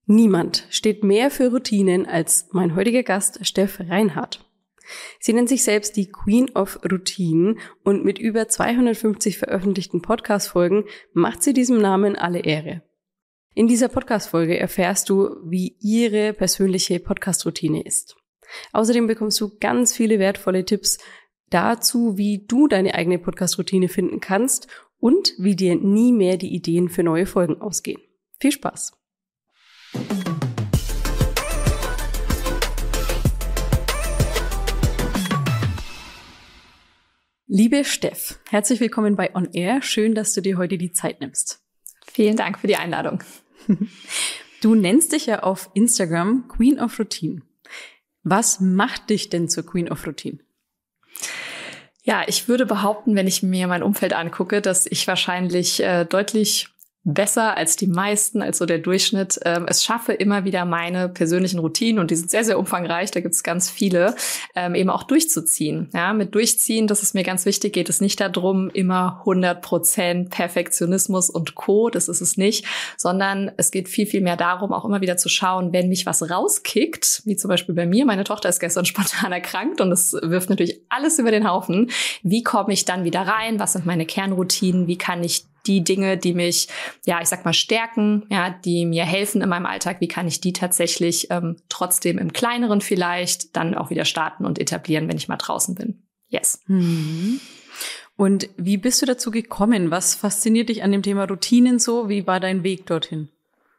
Niemand steht mehr für Routinen als mein heutiger Gast Steph Reinhardt. Sie nennt sich selbst die Queen of Routine und mit über 250 veröffentlichten Podcast-Folgen macht sie diesem Namen alle Ehre. In dieser Podcast-Folge erfährst du, wie ihre persönliche Podcast-Routine ist. Außerdem bekommst du ganz viele wertvolle Tipps dazu, wie du deine eigene Podcast-Routine finden kannst und wie dir nie mehr die Ideen für neue Folgen ausgehen. Viel Spaß! Liebe Steph, herzlich willkommen bei On Air. Schön, dass du dir heute die Zeit nimmst. Vielen Dank für die Einladung. Du nennst dich ja auf Instagram Queen of Routine. Was macht dich denn zur Queen of Routine? Ja, ich würde behaupten, wenn ich mir mein Umfeld angucke, dass ich wahrscheinlich deutlich besser als die meisten, als so der Durchschnitt, es schaffe, immer wieder meine persönlichen Routinen, und die sind sehr, sehr umfangreich, da gibt es ganz viele, eben auch durchzuziehen. Ja, mit Durchziehen, das ist mir ganz wichtig, geht es nicht darum, immer 100% Perfektionismus und Co., das ist es nicht, sondern es geht viel, viel mehr darum, auch immer wieder zu schauen, wenn mich was rauskickt, wie zum Beispiel bei mir, meine Tochter ist gestern spontan erkrankt und es wirft natürlich alles über den Haufen. Wie komme ich dann wieder rein? Was sind meine Kernroutinen? Wie kann ich die Dinge, die mich, ja, ich sag mal, stärken, ja, die mir helfen in meinem Alltag, wie kann ich die tatsächlich trotzdem im Kleineren vielleicht dann auch wieder starten und etablieren, wenn ich mal draußen bin. Yes. Und wie bist du dazu gekommen? Was fasziniert dich an dem Thema Routinen so? Wie war dein Weg dorthin?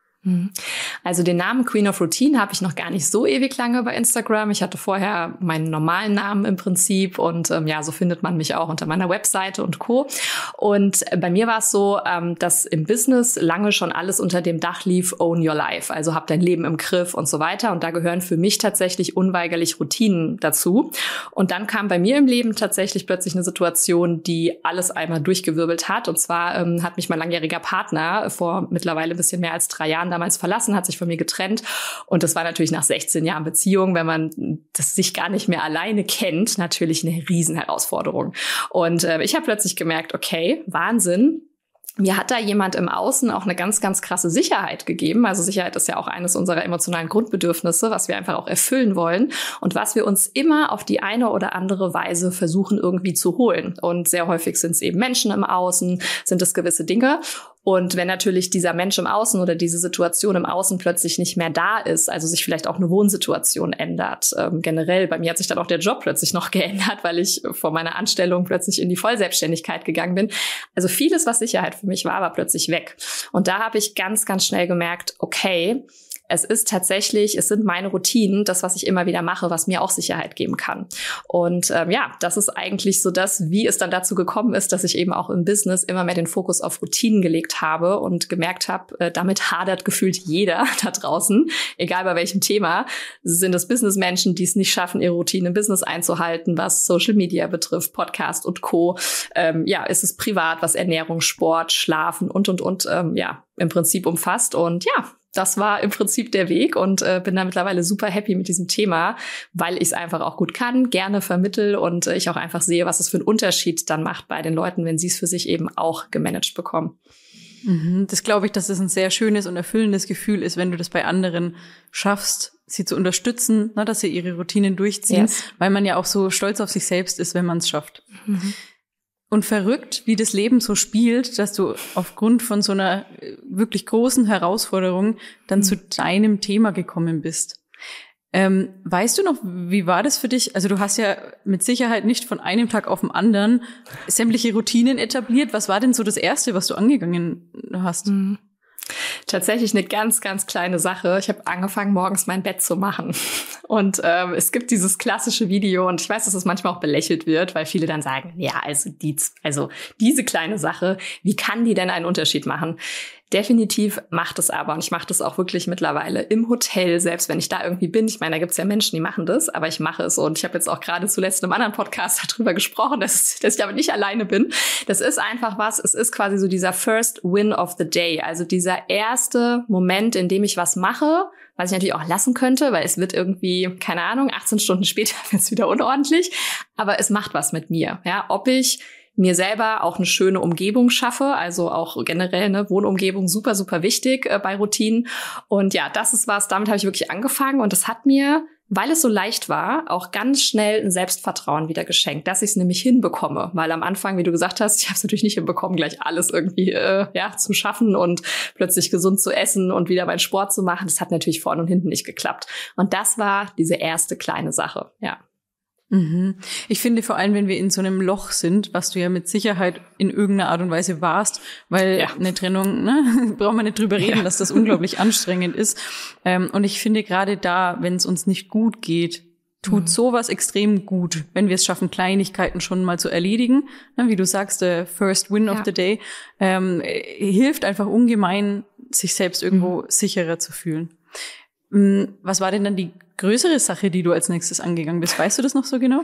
Also den Namen Queen of Routine habe ich noch gar nicht so ewig lange bei Instagram. Ich hatte vorher meinen normalen Namen im Prinzip und ja, so findet man mich auch unter meiner Webseite und Co. Und bei mir war es so, dass im Business lange schon alles unter dem Dach lief, Own Your Life, also hab dein Leben im Griff und so weiter. Und da gehören für mich tatsächlich unweigerlich Routinen dazu. Und dann kam bei mir im Leben tatsächlich plötzlich eine Situation, die alles einmal durchgewirbelt hat. Und zwar hat mich mein langjähriger Partner vor mittlerweile ein bisschen mehr als 3 Jahren damals verlassen, hat sich von mir getrennt. Und das war natürlich nach 16 Jahren Beziehung, wenn man das sich gar nicht mehr alleine kennt, natürlich eine Riesenherausforderung. Und ich habe plötzlich gemerkt, okay, Wahnsinn. Mir hat da jemand im Außen auch eine ganz, ganz krasse Sicherheit gegeben. Also Sicherheit ist ja auch eines unserer emotionalen Grundbedürfnisse, was wir einfach auch erfüllen wollen und was wir uns immer auf die eine oder andere Weise versuchen irgendwie zu holen. Und sehr häufig sind es eben Menschen im Außen, sind es gewisse Dinge. Und wenn natürlich dieser Mensch im Außen oder diese Situation im Außen plötzlich nicht mehr da ist, also sich vielleicht auch eine Wohnsituation ändert, generell, bei mir hat sich dann auch der Job plötzlich noch geändert, weil ich vor meiner Anstellung plötzlich in die Vollselbstständigkeit gegangen bin. Also vieles, was Sicherheit für mich war wirklich weg. Und da habe ich ganz, ganz schnell gemerkt, okay, es sind meine Routinen, das, was ich immer wieder mache, was mir auch Sicherheit geben kann. Und ja, das ist eigentlich so das, wie es dann dazu gekommen ist, dass ich eben auch im Business immer mehr den Fokus auf Routinen gelegt habe und gemerkt habe, damit hadert gefühlt jeder da draußen, egal bei welchem Thema. Sind es Businessmenschen, die es nicht schaffen, ihre Routinen im Business einzuhalten, was Social Media betrifft, Podcast und Co. Ja, ist es privat, was Ernährung, Sport, Schlafen und ja, im Prinzip umfasst. Und ja, das war im Prinzip der Weg und bin da mittlerweile super happy mit diesem Thema, weil ich es einfach auch gut kann, gerne vermittel und ich auch einfach sehe, was es für einen Unterschied dann macht bei den Leuten, wenn sie es für sich eben auch gemanagt bekommen. Das glaube ich, dass es ein sehr schönes und erfüllendes Gefühl ist, wenn du das bei anderen schaffst, sie zu unterstützen, ne, dass sie ihre Routinen durchziehen, yes, weil man ja auch so stolz auf sich selbst ist, wenn man es schafft. Und verrückt, wie das Leben so spielt, dass du aufgrund von so einer wirklich großen Herausforderung dann zu deinem Thema gekommen bist. Weißt du noch, wie war das für dich? Also du hast ja mit Sicherheit nicht von einem Tag auf den anderen sämtliche Routinen etabliert. Was war denn so das Erste, was du angegangen hast? Tatsächlich eine ganz, ganz kleine Sache. Ich habe angefangen, morgens mein Bett zu machen. Und es gibt dieses klassische Video, und ich weiß, dass es manchmal auch belächelt wird, weil viele dann sagen, ja, also diese kleine Sache, wie kann die denn einen Unterschied machen? Definitiv macht es aber, und ich mache das auch wirklich mittlerweile im Hotel, selbst wenn ich da irgendwie bin. Ich meine, da gibt es ja Menschen, die machen das, aber ich mache es, und ich habe jetzt auch gerade zuletzt in einem anderen Podcast darüber gesprochen, dass ich damit nicht alleine bin. Das ist einfach es ist quasi so dieser First Win of the Day, also dieser erste Moment, in dem ich was mache, was ich natürlich auch lassen könnte, weil es wird irgendwie, keine Ahnung, 18 Stunden später wird es wieder unordentlich, aber es macht was mit mir, ja, ob ich mir selber auch eine schöne Umgebung schaffe, also auch generell eine Wohnumgebung super, super wichtig bei Routinen. Und ja, das ist was, damit habe ich wirklich angefangen und das hat mir, weil es so leicht war, auch ganz schnell ein Selbstvertrauen wieder geschenkt, dass ich es nämlich hinbekomme. Weil am Anfang, wie du gesagt hast, ich habe es natürlich nicht hinbekommen, gleich alles irgendwie zu schaffen und plötzlich gesund zu essen und wieder meinen Sport zu machen. Das hat natürlich vorne und hinten nicht geklappt. Und das war diese erste kleine Sache, ja. Ich finde vor allem, wenn wir in so einem Loch sind, was du ja mit Sicherheit in irgendeiner Art und Weise warst, weil eine Trennung, ne, braucht man nicht drüber reden, dass das unglaublich anstrengend ist. Und ich finde gerade da, wenn es uns nicht gut geht, tut sowas extrem gut, wenn wir es schaffen, Kleinigkeiten schon mal zu erledigen. Wie du sagst, der First Win of the Day hilft einfach ungemein, sich selbst irgendwo sicherer zu fühlen. Was war denn dann die größere Sache, die du als nächstes angegangen bist? Weißt du das noch so genau?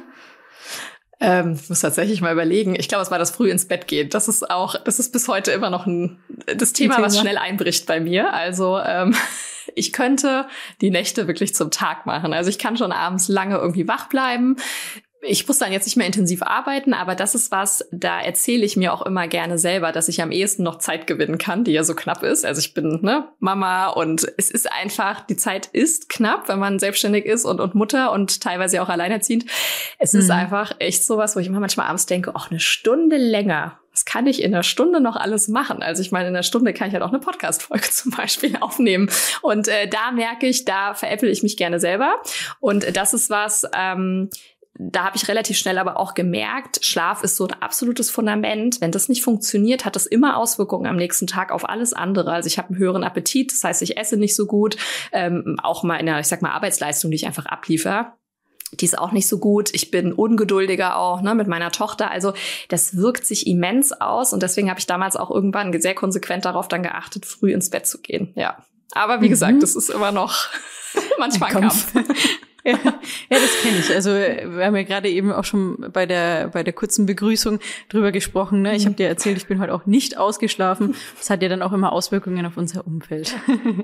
Ich muss tatsächlich mal überlegen. Ich glaube, es war das früh ins Bett gehen. Das ist bis heute immer noch das Thema, was schnell einbricht bei mir. Also ich könnte die Nächte wirklich zum Tag machen. Also ich kann schon abends lange irgendwie wach bleiben. Ich muss dann jetzt nicht mehr intensiv arbeiten, aber das ist was, da erzähle ich mir auch immer gerne selber, dass ich am ehesten noch Zeit gewinnen kann, die ja so knapp ist. Also ich bin Mama und es ist einfach, die Zeit ist knapp, wenn man selbstständig ist und Mutter und teilweise auch alleinerziehend. Es ist einfach echt sowas, wo ich immer manchmal abends denke, eine Stunde länger. Was kann ich in einer Stunde noch alles machen? Also ich meine, in einer Stunde kann ich halt auch eine Podcast-Folge zum Beispiel aufnehmen. Und da merke ich, da veräpple ich mich gerne selber. Und das ist was, da habe ich relativ schnell aber auch gemerkt, Schlaf ist so ein absolutes Fundament. Wenn das nicht funktioniert, hat das immer Auswirkungen am nächsten Tag auf alles andere. Also ich habe einen höheren Appetit, das heißt, ich esse nicht so gut. Auch mal in der, Arbeitsleistung, die ich einfach abliefere. Die ist auch nicht so gut. Ich bin ungeduldiger auch mit meiner Tochter. Also das wirkt sich immens aus. Und deswegen habe ich damals auch irgendwann sehr konsequent darauf dann geachtet, früh ins Bett zu gehen. Ja, aber wie gesagt, das ist immer noch manchmal ein Kampf. Ja, das kenne ich. Also wir haben ja gerade eben auch schon bei der kurzen Begrüßung drüber gesprochen. Ne? Ich habe dir erzählt, ich bin heute auch nicht ausgeschlafen. Das hat ja dann auch immer Auswirkungen auf unser Umfeld.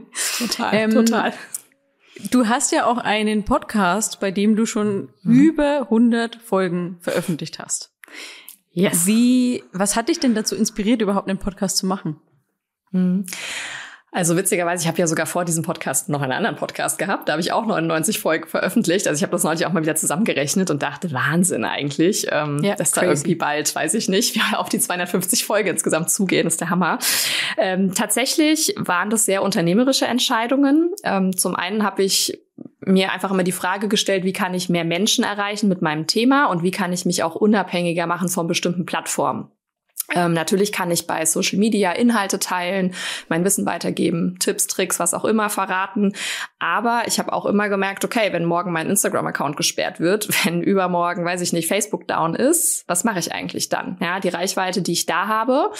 Total. Du hast ja auch einen Podcast, bei dem du schon über 100 Folgen veröffentlicht hast. Yes. Was hat dich denn dazu inspiriert, überhaupt einen Podcast zu machen? Also witzigerweise, ich habe ja sogar vor diesem Podcast noch einen anderen Podcast gehabt. Da habe ich auch 99 Folgen veröffentlicht. Also ich habe das neulich auch mal wieder zusammengerechnet und dachte, Wahnsinn eigentlich, dass da irgendwie bald, weiß ich nicht, wir auf die 250 Folgen insgesamt zugehen. Das ist der Hammer. Tatsächlich waren das sehr unternehmerische Entscheidungen. Zum einen habe ich mir einfach immer die Frage gestellt, wie kann ich mehr Menschen erreichen mit meinem Thema und wie kann ich mich auch unabhängiger machen von bestimmten Plattformen. Natürlich kann ich bei Social Media Inhalte teilen, mein Wissen weitergeben, Tipps, Tricks, was auch immer verraten. Aber ich habe auch immer gemerkt, okay, wenn morgen mein Instagram-Account gesperrt wird, wenn übermorgen, weiß ich nicht, Facebook down ist, was mache ich eigentlich dann? Ja, die Reichweite, die ich da habe,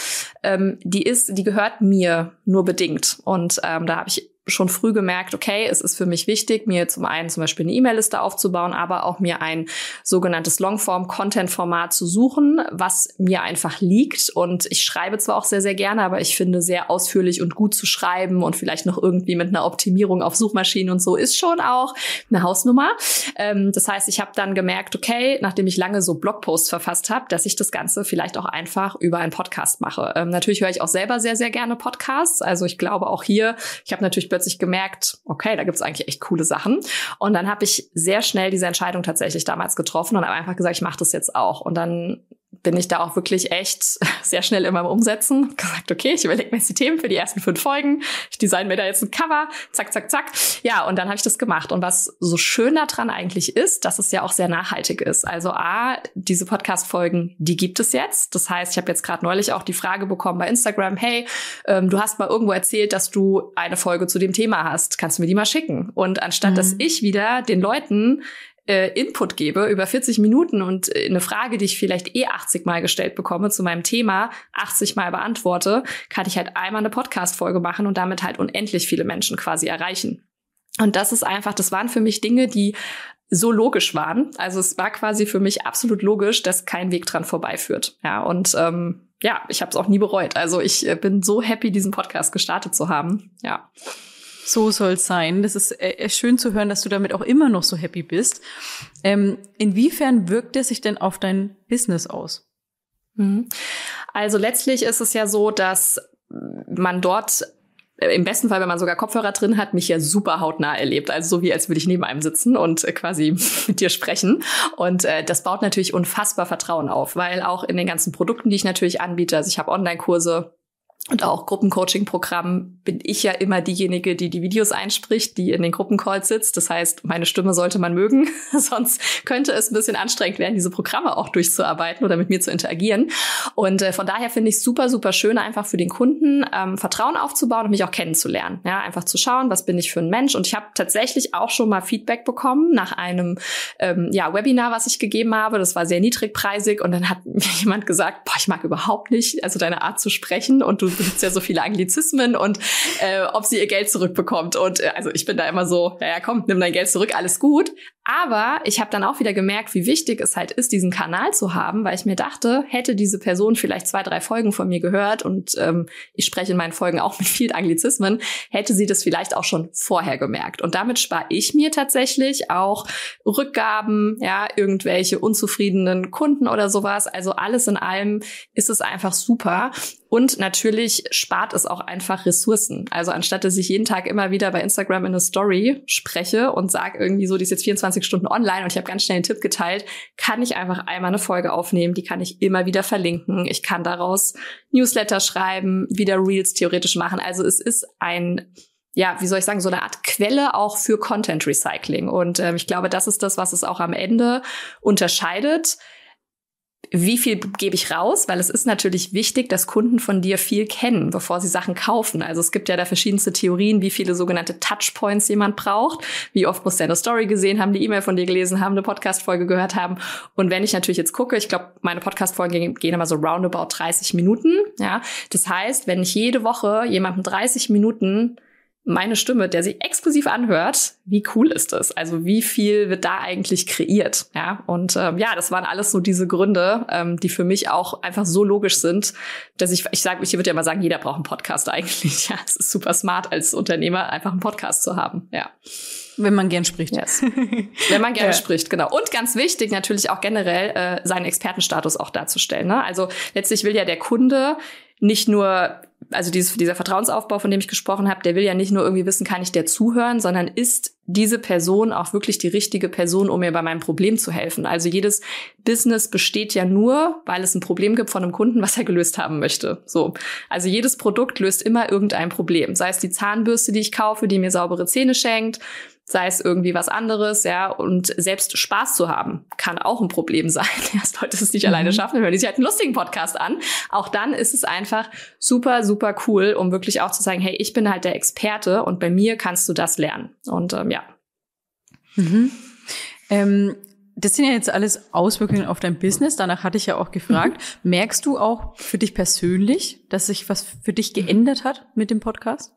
die gehört mir nur bedingt. Und da habe ich schon früh gemerkt, okay, es ist für mich wichtig, mir zum einen zum Beispiel eine E-Mail-Liste aufzubauen, aber auch mir ein sogenanntes Longform-Content-Format zu suchen, was mir einfach liegt. Und ich schreibe zwar auch sehr, sehr gerne, aber ich finde, sehr ausführlich und gut zu schreiben und vielleicht noch irgendwie mit einer Optimierung auf Suchmaschinen und so ist schon auch eine Hausnummer. Das heißt, ich habe dann gemerkt, okay, nachdem ich lange so Blogposts verfasst habe, dass ich das Ganze vielleicht auch einfach über einen Podcast mache. Natürlich höre ich auch selber sehr, sehr gerne Podcasts. Also ich glaube auch hier, ich habe natürlich plötzlich gemerkt, okay, da gibt's eigentlich echt coole Sachen. Und dann habe ich sehr schnell diese Entscheidung tatsächlich damals getroffen und habe einfach gesagt, ich mache das jetzt auch. Und dann bin ich da auch wirklich echt sehr schnell immer im Umsetzen. Gesagt, okay, ich überlege mir jetzt die Themen für die ersten 5 Folgen. Ich design mir da jetzt ein Cover. Zack, zack, zack. Ja, und dann habe ich das gemacht. Und was so schön daran eigentlich ist, dass es ja auch sehr nachhaltig ist. Also diese Podcast-Folgen, die gibt es jetzt. Das heißt, ich habe jetzt gerade neulich auch die Frage bekommen bei Instagram, hey, du hast mal irgendwo erzählt, dass du eine Folge zu dem Thema hast. Kannst du mir die mal schicken? Und anstatt, dass ich wieder den Leuten Input gebe über 40 Minuten und eine Frage, die ich vielleicht 80 Mal gestellt bekomme zu meinem Thema, 80 Mal beantworte, kann ich halt einmal eine Podcast-Folge machen und damit halt unendlich viele Menschen quasi erreichen. Und das waren für mich Dinge, die so logisch waren. Also es war quasi für mich absolut logisch, dass kein Weg dran vorbeiführt. Ja, und ich habe es auch nie bereut. Also ich bin so happy, diesen Podcast gestartet zu haben. Ja. So soll's sein. Das ist schön zu hören, dass du damit auch immer noch so happy bist. Inwiefern wirkt es sich denn auf dein Business aus? Also letztlich ist es ja so, dass man dort im besten Fall, wenn man sogar Kopfhörer drin hat, mich ja super hautnah erlebt. Also so wie, als würde ich neben einem sitzen und quasi mit dir sprechen. Und das baut natürlich unfassbar Vertrauen auf, weil auch in den ganzen Produkten, die ich natürlich anbiete, also ich habe Online-Kurse und auch Gruppencoaching-Programm, bin ich ja immer diejenige, die die Videos einspricht, die in den Gruppencalls sitzt. Das heißt, meine Stimme sollte man mögen. Sonst könnte es ein bisschen anstrengend werden, diese Programme auch durchzuarbeiten oder mit mir zu interagieren. Und von daher finde ich es super, super schön, einfach für den Kunden Vertrauen aufzubauen und mich auch kennenzulernen. Ja, einfach zu schauen, was bin ich für ein Mensch. Und ich habe tatsächlich auch schon mal Feedback bekommen nach einem Webinar, was ich gegeben habe. Das war sehr niedrigpreisig. Und dann hat mir jemand gesagt, boah, ich mag überhaupt nicht, also deine Art zu sprechen. Und du benutzt ja so viele Anglizismen und ob sie ihr Geld zurückbekommt. Und also ich bin da immer so, ja komm, nimm dein Geld zurück, alles gut. Aber ich habe dann auch wieder gemerkt, wie wichtig es halt ist, diesen Kanal zu haben, weil ich mir dachte, hätte diese Person vielleicht 2, 3 Folgen von mir gehört und ich spreche in meinen Folgen auch mit vielen Anglizismen, hätte sie das vielleicht auch schon vorher gemerkt. Und damit spare ich mir tatsächlich auch Rückgaben, ja, irgendwelche unzufriedenen Kunden oder sowas. Also alles in allem ist es einfach super. Und natürlich spart es auch einfach Ressourcen. Also anstatt dass ich jeden Tag immer wieder bei Instagram in eine Story spreche und sage irgendwie so, die ist jetzt 24 Stunden online und ich habe ganz schnell einen Tipp geteilt, kann ich einfach einmal eine Folge aufnehmen, die kann ich immer wieder verlinken. Ich kann daraus Newsletter schreiben, wieder Reels theoretisch machen. Also es ist ein, ja, wie soll ich sagen, so eine Art Quelle auch für Content Recycling. Und ich glaube, das ist das, was es auch am Ende unterscheidet. Wie viel gebe ich raus? Weil es ist natürlich wichtig, dass Kunden von dir viel kennen, bevor sie Sachen kaufen. Also es gibt ja da verschiedenste Theorien, wie viele sogenannte Touchpoints jemand braucht. Wie oft muss der eine Story gesehen haben, die E-Mail von dir gelesen haben, eine Podcast-Folge gehört haben. Und wenn ich natürlich jetzt gucke, ich glaube, meine Podcast-Folgen gehen immer so roundabout 30 Minuten. Ja, das heißt, wenn ich jede Woche jemandem 30 Minuten meine Stimme, der sich exklusiv anhört, wie cool ist das? Also wie viel wird da eigentlich kreiert? Ja, und das waren alles so diese Gründe, die für mich auch einfach so logisch sind, dass ich würde ja mal sagen, jeder braucht einen Podcast eigentlich. Ja, es ist super smart als Unternehmer, einfach einen Podcast zu haben. Ja. Wenn man gern spricht. Yes. Wenn man gerne spricht, genau. Und ganz wichtig natürlich auch generell seinen Expertenstatus auch darzustellen. Ne? Also letztlich will ja der Kunde nicht nur, also dieser Vertrauensaufbau, von dem ich gesprochen habe, der will ja nicht nur irgendwie wissen, kann ich der zuhören, sondern ist diese Person auch wirklich die richtige Person, um mir bei meinem Problem zu helfen. Also jedes Business besteht ja nur, weil es ein Problem gibt von einem Kunden, was er gelöst haben möchte. So. Also jedes Produkt löst immer irgendein Problem. Sei es die Zahnbürste, die ich kaufe, die mir saubere Zähne schenkt, sei es irgendwie was anderes, ja, und selbst Spaß zu haben, kann auch ein Problem sein. Erst Leute es nicht alleine schaffen, hören die sich halt einen lustigen Podcast an. Auch dann ist es einfach super, super cool, um wirklich auch zu sagen, hey, ich bin halt der Experte und bei mir kannst du das lernen. Und ja. Das sind ja jetzt alles Auswirkungen auf dein Business. Danach hatte ich ja auch gefragt. Merkst du auch für dich persönlich, dass sich was für dich geändert hat mit dem Podcast?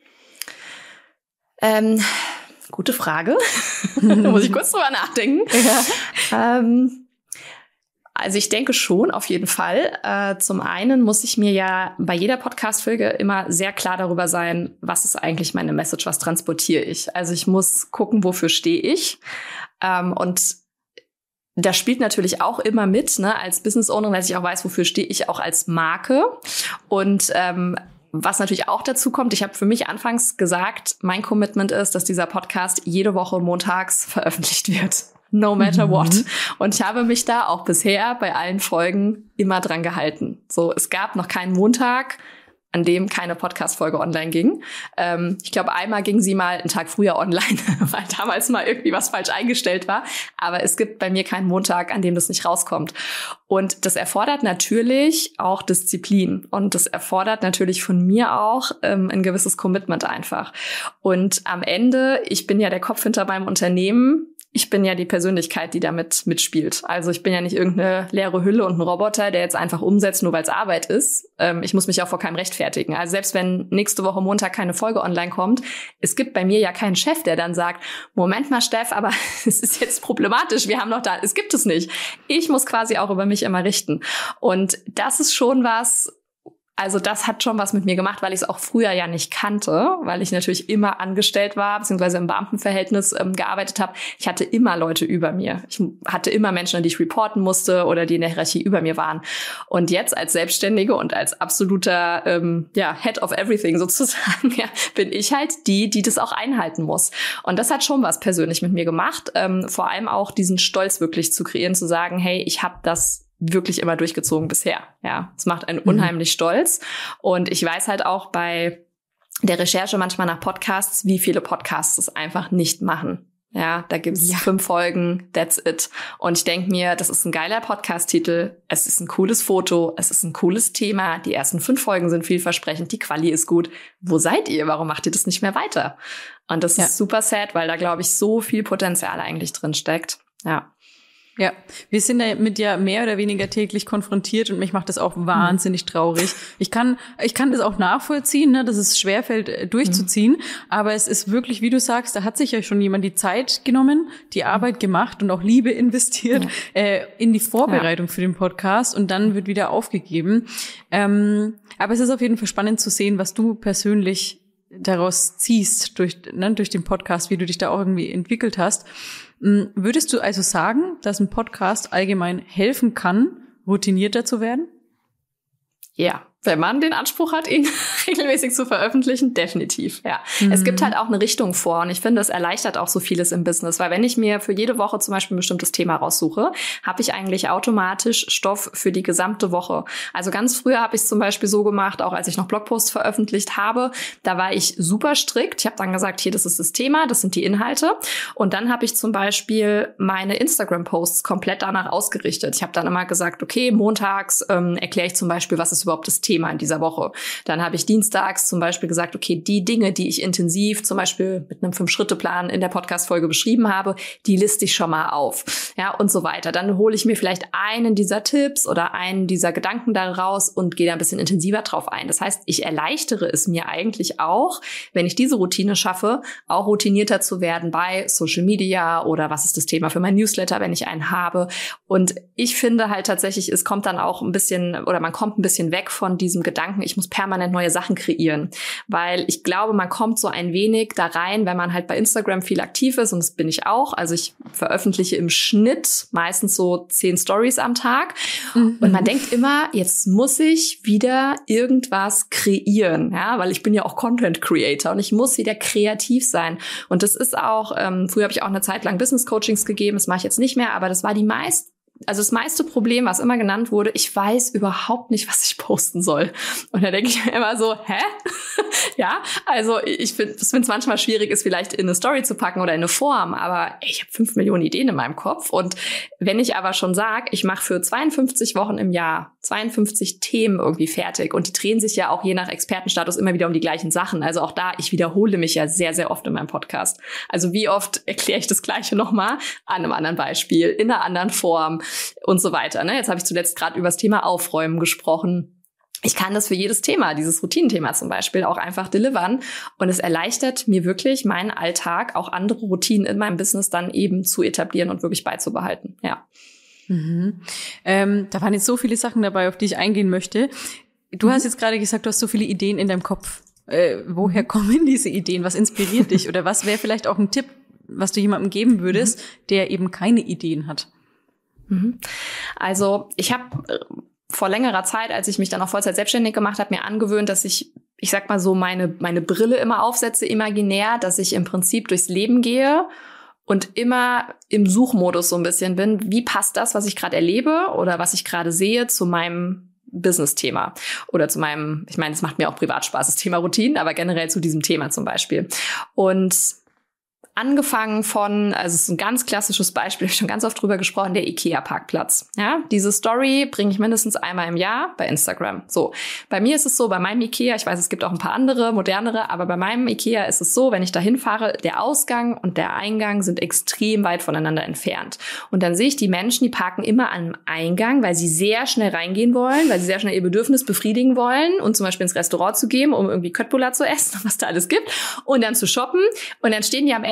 Gute Frage. Da muss ich kurz drüber nachdenken. Ja. Also ich denke schon, auf jeden Fall. Zum einen muss ich mir ja bei jeder Podcast-Folge immer sehr klar darüber sein, was ist eigentlich meine Message, was transportiere ich. Also ich muss gucken, wofür stehe ich. Und das spielt natürlich auch immer mit, ne, als Business Owner, dass ich auch weiß, wofür stehe ich auch als Marke. Und was natürlich auch dazu kommt, ich habe für mich anfangs gesagt, mein Commitment ist, dass dieser Podcast jede Woche montags veröffentlicht wird. No matter what. Und ich habe mich da auch bisher bei allen Folgen immer dran gehalten. So, es gab noch keinen Montag, an dem keine Podcast-Folge online ging. Ich glaube, einmal ging sie mal einen Tag früher online, weil damals mal irgendwie was falsch eingestellt war. Aber es gibt bei mir keinen Montag, an dem das nicht rauskommt. Und das erfordert natürlich auch Disziplin. Und das erfordert natürlich von mir auch ein gewisses Commitment einfach. Und am Ende, ich bin ja der Kopf hinter meinem Unternehmen. Ich bin ja die Persönlichkeit, die damit mitspielt. Also ich bin ja nicht irgendeine leere Hülle und ein Roboter, der jetzt einfach umsetzt, nur weil es Arbeit ist. Ich muss mich auch vor keinem rechtfertigen. Also selbst wenn nächste Woche Montag keine Folge online kommt, es gibt bei mir ja keinen Chef, der dann sagt, Moment mal, Steff, aber es ist jetzt problematisch, wir haben noch da, es gibt es nicht. Ich muss quasi auch über mich immer richten. Und das ist schon was, Also das hat schon was mit mir gemacht, weil ich es auch früher ja nicht kannte, weil ich natürlich immer angestellt war, beziehungsweise im Beamtenverhältnis gearbeitet habe. Ich hatte immer Leute über mir. Ich hatte immer Menschen, an die ich reporten musste oder die in der Hierarchie über mir waren. Und jetzt als Selbstständige und als absoluter Head of everything sozusagen, bin ich halt die das auch einhalten muss. Und das hat schon was persönlich mit mir gemacht. Vor allem auch diesen Stolz wirklich zu kreieren, zu sagen, hey, ich habe das wirklich immer durchgezogen bisher. Ja, es macht einen unheimlich stolz. Und ich weiß halt auch bei der Recherche manchmal nach Podcasts, wie viele Podcasts es einfach nicht machen. Ja, da gibt's 5 Folgen, that's it. Und ich denke mir, das ist ein geiler Podcast-Titel, es ist ein cooles Foto, es ist ein cooles Thema, die ersten 5 Folgen sind vielversprechend, die Quali ist gut. Wo seid ihr? Warum macht ihr das nicht mehr weiter? Und das ist super sad, weil da, glaube ich, so viel Potenzial eigentlich drin steckt. Ja. Ja, wir sind damit ja mehr oder weniger täglich konfrontiert und mich macht das auch wahnsinnig traurig. Ich kann das auch nachvollziehen, ne, dass es schwerfällt durchzuziehen, aber es ist wirklich, wie du sagst, da hat sich ja schon jemand die Zeit genommen, die Arbeit gemacht und auch Liebe investiert in die Vorbereitung für den Podcast und dann wird wieder aufgegeben. Aber es ist auf jeden Fall spannend zu sehen, was du persönlich daraus ziehst durch den Podcast, wie du dich da auch irgendwie entwickelt hast. Würdest du also sagen, dass ein Podcast allgemein helfen kann, routinierter zu werden? Ja, wenn man den Anspruch hat, ihn regelmäßig zu veröffentlichen, definitiv, ja. Es gibt halt auch eine Richtung vor und ich finde, es erleichtert auch so vieles im Business, weil wenn ich mir für jede Woche zum Beispiel ein bestimmtes Thema raussuche, habe ich eigentlich automatisch Stoff für die gesamte Woche. Also ganz früher habe ich es zum Beispiel so gemacht, auch als ich noch Blogposts veröffentlicht habe, da war ich super strikt. Ich habe dann gesagt, hier, das ist das Thema, das sind die Inhalte und dann habe ich zum Beispiel meine Instagram-Posts komplett danach ausgerichtet. Ich habe dann immer gesagt, okay, montags erkläre ich zum Beispiel, was ist überhaupt das Thema in dieser Woche. Dann habe ich dienstags zum Beispiel gesagt, okay, die Dinge, die ich intensiv zum Beispiel mit einem 5-Schritte-Plan in der Podcast-Folge beschrieben habe, die liste ich schon mal auf. Ja, und so weiter. Dann hole ich mir vielleicht einen dieser Tipps oder einen dieser Gedanken daraus und gehe da ein bisschen intensiver drauf ein. Das heißt, ich erleichtere es mir eigentlich auch, wenn ich diese Routine schaffe, auch routinierter zu werden bei Social Media oder was ist das Thema für mein Newsletter, wenn ich einen habe. Und ich finde halt tatsächlich, es kommt dann auch ein bisschen oder man kommt ein bisschen weg von diesem Gedanken, ich muss permanent neue Sachen kreieren. Weil ich glaube, man kommt so ein wenig da rein, wenn man halt bei Instagram viel aktiv ist und das bin ich auch. Also ich veröffentliche im Schnitt meistens so 10 Stories am Tag. Und man denkt immer, jetzt muss ich wieder irgendwas kreieren. Ja, weil ich bin ja auch Content Creator und ich muss wieder kreativ sein. Und das ist auch, früher habe ich auch eine Zeit lang Business Coachings gegeben, das mache ich jetzt nicht mehr, aber das war das meiste Problem, was immer genannt wurde, ich weiß überhaupt nicht, was ich posten soll. Und da denke ich mir immer so, Ja, also ich finde es manchmal schwierig, es vielleicht in eine Story zu packen oder in eine Form, aber ich habe 5 Millionen Ideen in meinem Kopf. Und wenn ich aber schon sage, ich mache für 52 Wochen im Jahr 52 Themen irgendwie fertig und die drehen sich ja auch je nach Expertenstatus immer wieder um die gleichen Sachen. Also auch da, ich wiederhole mich ja sehr, sehr oft in meinem Podcast. Also wie oft erkläre ich das Gleiche nochmal an einem anderen Beispiel, in einer anderen Form und so weiter. Ne? Jetzt habe ich zuletzt gerade über das Thema Aufräumen gesprochen. Ich kann das für jedes Thema, dieses Routinenthema zum Beispiel, auch einfach delivern. Und es erleichtert mir wirklich meinen Alltag, auch andere Routinen in meinem Business dann eben zu etablieren und wirklich beizubehalten. Ja. Da waren jetzt so viele Sachen dabei, auf die ich eingehen möchte. Du hast jetzt gerade gesagt, du hast so viele Ideen in deinem Kopf. Woher kommen diese Ideen? Was inspiriert dich? Oder was wäre vielleicht auch ein Tipp, was du jemandem geben würdest, der eben keine Ideen hat? Also ich habe vor längerer Zeit, als ich mich dann auch Vollzeit selbstständig gemacht habe, mir angewöhnt, dass ich sag mal so, meine Brille immer aufsetze, imaginär, dass ich im Prinzip durchs Leben gehe und immer im Suchmodus so ein bisschen bin. Wie passt das, was ich gerade erlebe oder was ich gerade sehe, zu meinem Business-Thema oder zu meinem, ich meine, es macht mir auch privat Spaß, das Thema Routinen, aber generell zu diesem Thema zum Beispiel. Und angefangen von, also es ist ein ganz klassisches Beispiel, ich habe schon ganz oft drüber gesprochen, der IKEA-Parkplatz. Ja, diese Story bringe ich mindestens einmal im Jahr bei Instagram. So, bei mir ist es so, bei meinem IKEA, ich weiß, es gibt auch ein paar andere, modernere, aber bei meinem IKEA ist es so, wenn ich da hinfahre, der Ausgang und der Eingang sind extrem weit voneinander entfernt. Und dann sehe ich die Menschen, die parken immer am Eingang, weil sie sehr schnell reingehen wollen, weil sie sehr schnell ihr Bedürfnis befriedigen wollen und zum Beispiel ins Restaurant zu gehen, um irgendwie Köttbullar zu essen, was da alles gibt, und dann zu shoppen. Und dann stehen die am Ende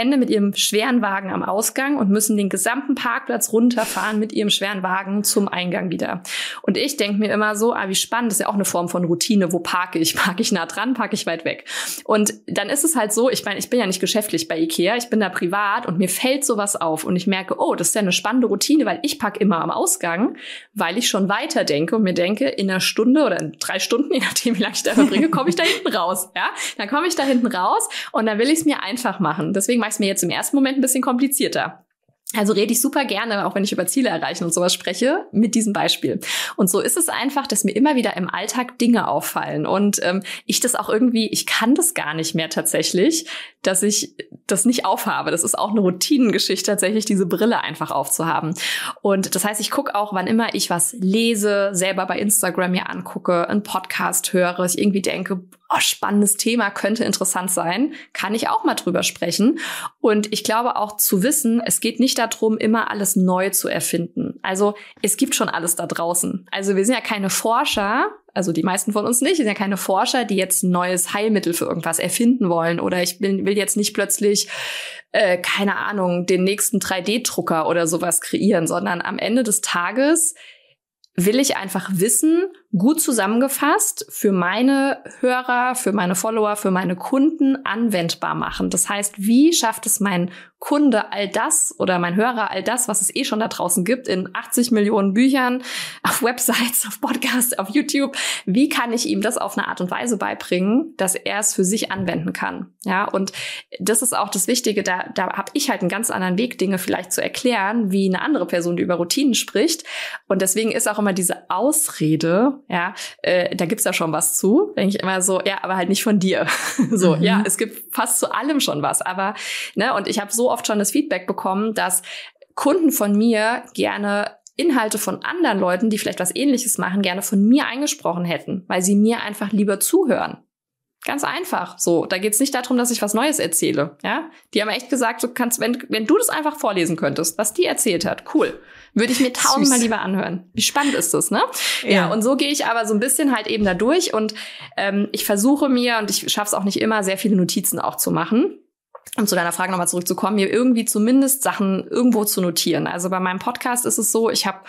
Ende mit ihrem schweren Wagen am Ausgang und müssen den gesamten Parkplatz runterfahren mit ihrem schweren Wagen zum Eingang wieder. Und ich denke mir immer so, wie spannend, das ist ja auch eine Form von Routine. Wo parke ich? Parke ich nah dran, parke ich weit weg? Und dann ist es halt so, ich meine, ich bin ja nicht geschäftlich bei IKEA, ich bin da privat und mir fällt sowas auf und ich merke, das ist ja eine spannende Routine, weil ich parke immer am Ausgang, weil ich schon weiter denke und mir denke, in einer Stunde oder in 3 Stunden, je nachdem, wie lange ich da verbringe, komme ich da hinten raus. Ja? Dann komme ich da hinten raus und dann will ich es mir einfach machen. Deswegen mache ich es mir jetzt im ersten Moment ein bisschen komplizierter. Also rede ich super gerne, auch wenn ich über Ziele erreichen und sowas spreche, mit diesem Beispiel. Und so ist es einfach, dass mir immer wieder im Alltag Dinge auffallen. Und ich das auch irgendwie, ich kann das gar nicht mehr tatsächlich, dass ich das nicht aufhabe. Das ist auch eine Routinengeschichte, tatsächlich diese Brille einfach aufzuhaben. Und das heißt, ich gucke auch, wann immer ich was lese, selber bei Instagram mir angucke, einen Podcast höre, ich irgendwie denke, spannendes Thema, könnte interessant sein, kann ich auch mal drüber sprechen. Und ich glaube auch zu wissen, es geht nicht darum, immer alles neu zu erfinden. Also es gibt schon alles da draußen. Also wir sind ja keine Forscher, also die meisten von uns nicht, sind ja keine Forscher, die jetzt ein neues Heilmittel für irgendwas erfinden wollen. Oder ich will jetzt nicht plötzlich, keine Ahnung, den nächsten 3D-Drucker oder sowas kreieren, sondern am Ende des Tages will ich einfach Wissen, gut zusammengefasst, für meine Hörer, für meine Follower, für meine Kunden anwendbar machen. Das heißt, wie schafft es mein Kunde all das oder mein Hörer all das, was es eh schon da draußen gibt, in 80 Millionen Büchern, auf Websites, auf Podcasts, auf YouTube? Wie kann ich ihm das auf eine Art und Weise beibringen, dass er es für sich anwenden kann? Ja, und das ist auch das Wichtige, da habe ich halt einen ganz anderen Weg, Dinge vielleicht zu erklären, wie eine andere Person, die über Routinen spricht. Und deswegen ist auch immer diese Ausrede, ja, da gibt's ja schon was zu, denke ich immer so, ja, aber halt nicht von dir. So, ja, es gibt fast zu allem schon was, aber, ne, und ich habe so oft schon das Feedback bekommen, dass Kunden von mir gerne Inhalte von anderen Leuten, die vielleicht was Ähnliches machen, gerne von mir eingesprochen hätten, weil sie mir einfach lieber zuhören. Ganz einfach. So, da geht's nicht darum, dass ich was Neues erzähle. Ja, die haben echt gesagt, du kannst, wenn du das einfach vorlesen könntest, was die erzählt hat, cool, würde ich mir 1000-mal lieber anhören. Wie spannend ist das, ne? Ja, und so gehe ich aber so ein bisschen halt eben da durch und ich versuche mir, und ich schaffe es auch nicht immer, sehr viele Notizen auch zu machen. Um zu deiner Frage nochmal zurückzukommen, mir irgendwie zumindest Sachen irgendwo zu notieren. Also bei meinem Podcast ist es so, ich habe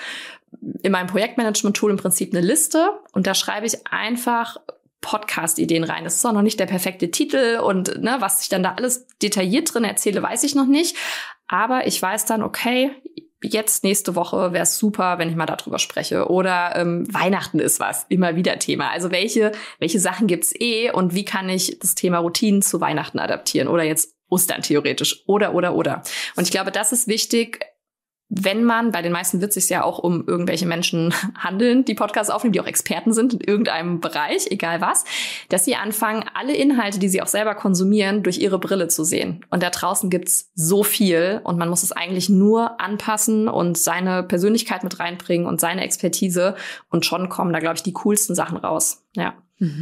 in meinem Projektmanagement-Tool im Prinzip eine Liste und da schreibe ich einfach Podcast-Ideen rein. Das ist auch noch nicht der perfekte Titel und ne, was ich dann da alles detailliert drin erzähle, weiß ich noch nicht. Aber ich weiß dann, okay, jetzt nächste Woche wäre es super, wenn ich mal darüber spreche. Oder Weihnachten ist was, immer wieder Thema. Also welche Sachen gibt's und wie kann ich das Thema Routinen zu Weihnachten adaptieren? Oder jetzt Ostern theoretisch. Oder. Und ich glaube, das ist wichtig, wenn man, bei den meisten wird es sich ja auch um irgendwelche Menschen handeln, die Podcasts aufnehmen, die auch Experten sind in irgendeinem Bereich, egal was, dass sie anfangen, alle Inhalte, die sie auch selber konsumieren, durch ihre Brille zu sehen. Und da draußen gibt's so viel und man muss es eigentlich nur anpassen und seine Persönlichkeit mit reinbringen und seine Expertise und schon kommen da, glaube ich, die coolsten Sachen raus. Ja.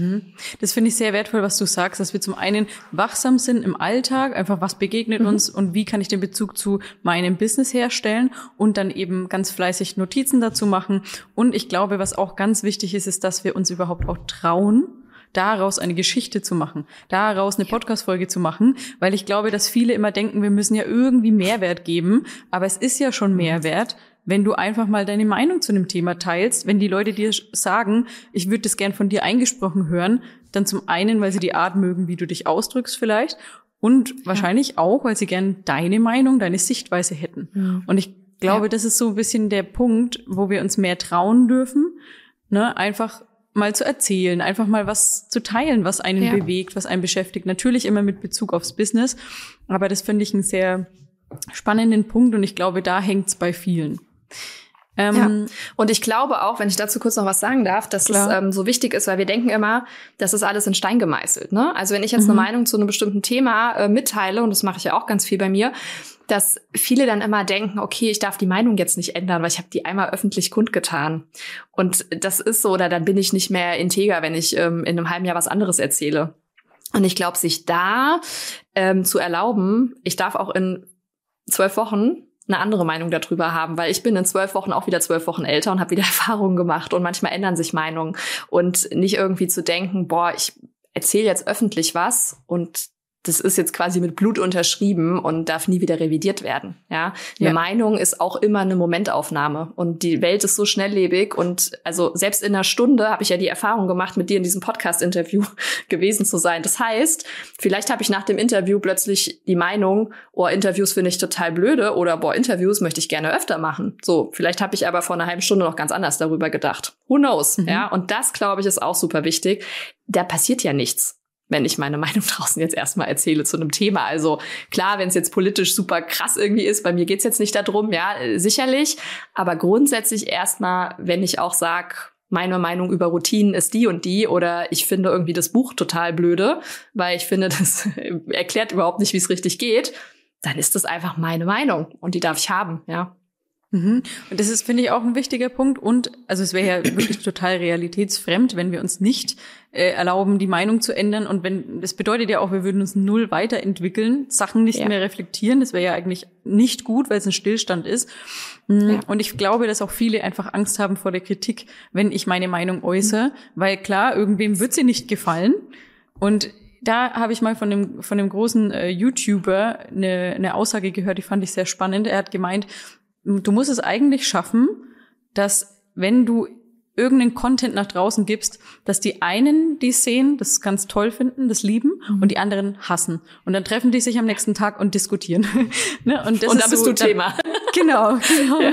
Das finde ich sehr wertvoll, was du sagst, dass wir zum einen wachsam sind im Alltag, einfach was begegnet uns und wie kann ich den Bezug zu meinem Business herstellen und dann eben ganz fleißig Notizen dazu machen. Und ich glaube, was auch ganz wichtig ist, ist, dass wir uns überhaupt auch trauen, daraus eine Geschichte zu machen, daraus eine Podcast-Folge zu machen, weil ich glaube, dass viele immer denken, wir müssen ja irgendwie Mehrwert geben, aber es ist ja schon Mehrwert, wenn du einfach mal deine Meinung zu einem Thema teilst, wenn die Leute dir sagen, ich würde das gern von dir eingesprochen hören, dann zum einen, weil sie die Art mögen, wie du dich ausdrückst vielleicht und wahrscheinlich auch, weil sie gern deine Meinung, deine Sichtweise hätten. Und ich glaube, das ist so ein bisschen der Punkt, wo wir uns mehr trauen dürfen, ne, einfach mal zu erzählen, einfach mal was zu teilen, was einen bewegt, was einen beschäftigt. Natürlich immer mit Bezug aufs Business, aber das finde ich einen sehr spannenden Punkt und ich glaube, da hängt's bei vielen. Und ich glaube auch, wenn ich dazu kurz noch was sagen darf, dass es so wichtig ist, weil wir denken immer, das ist alles in Stein gemeißelt. Ne? Also wenn ich jetzt eine Meinung zu einem bestimmten Thema mitteile, und das mache ich ja auch ganz viel bei mir, dass viele dann immer denken, okay, ich darf die Meinung jetzt nicht ändern, weil ich habe die einmal öffentlich kundgetan. Und das ist so, oder dann bin ich nicht mehr integer, wenn ich in einem halben Jahr was anderes erzähle. Und ich glaube, sich da zu erlauben, ich darf auch in 12 Wochen eine andere Meinung darüber haben, weil ich bin in 12 Wochen auch wieder 12 Wochen älter und habe wieder Erfahrungen gemacht und manchmal ändern sich Meinungen und nicht irgendwie zu denken, boah, ich erzähle jetzt öffentlich was und das ist jetzt quasi mit Blut unterschrieben und darf nie wieder revidiert werden. Ja, eine Meinung ist auch immer eine Momentaufnahme und die Welt ist so schnelllebig und also selbst in einer Stunde habe ich ja die Erfahrung gemacht, mit dir in diesem Podcast-Interview gewesen zu sein. Das heißt, vielleicht habe ich nach dem Interview plötzlich die Meinung, oh, Interviews finde ich total blöde oder boah, Interviews möchte ich gerne öfter machen. So, vielleicht habe ich aber vor einer halben Stunde noch ganz anders darüber gedacht. Who knows? Ja, und das, glaube ich, ist auch super wichtig. Da passiert ja nichts, wenn ich meine Meinung draußen jetzt erstmal erzähle zu einem Thema. Also klar, wenn es jetzt politisch super krass irgendwie ist, bei mir geht's jetzt nicht darum, ja, sicherlich. Aber grundsätzlich erstmal, wenn ich auch sag, meine Meinung über Routinen ist die und die oder ich finde irgendwie das Buch total blöde, weil ich finde, das erklärt überhaupt nicht, wie es richtig geht, dann ist das einfach meine Meinung und die darf ich haben, ja. Und das ist, finde ich, auch ein wichtiger Punkt. Und also es wäre ja wirklich total realitätsfremd, wenn wir uns nicht erlauben, die Meinung zu ändern. Und wenn das bedeutet ja auch, wir würden uns null weiterentwickeln, Sachen nicht mehr reflektieren. Das wäre ja eigentlich nicht gut, weil es ein Stillstand ist. Ja. Und ich glaube, dass auch viele einfach Angst haben vor der Kritik, wenn ich meine Meinung äußere. Weil klar, irgendwem wird sie nicht gefallen. Und da habe ich mal von dem großen YouTuber eine Aussage gehört, die fand ich sehr spannend. Er hat gemeint, du musst es eigentlich schaffen, dass wenn du irgendeinen Content nach draußen gibst, dass die einen, die es sehen, das ganz toll finden, das lieben und die anderen hassen. Und dann treffen die sich am nächsten Tag und diskutieren. Ne? Und da bist du Thema. Genau. Ja.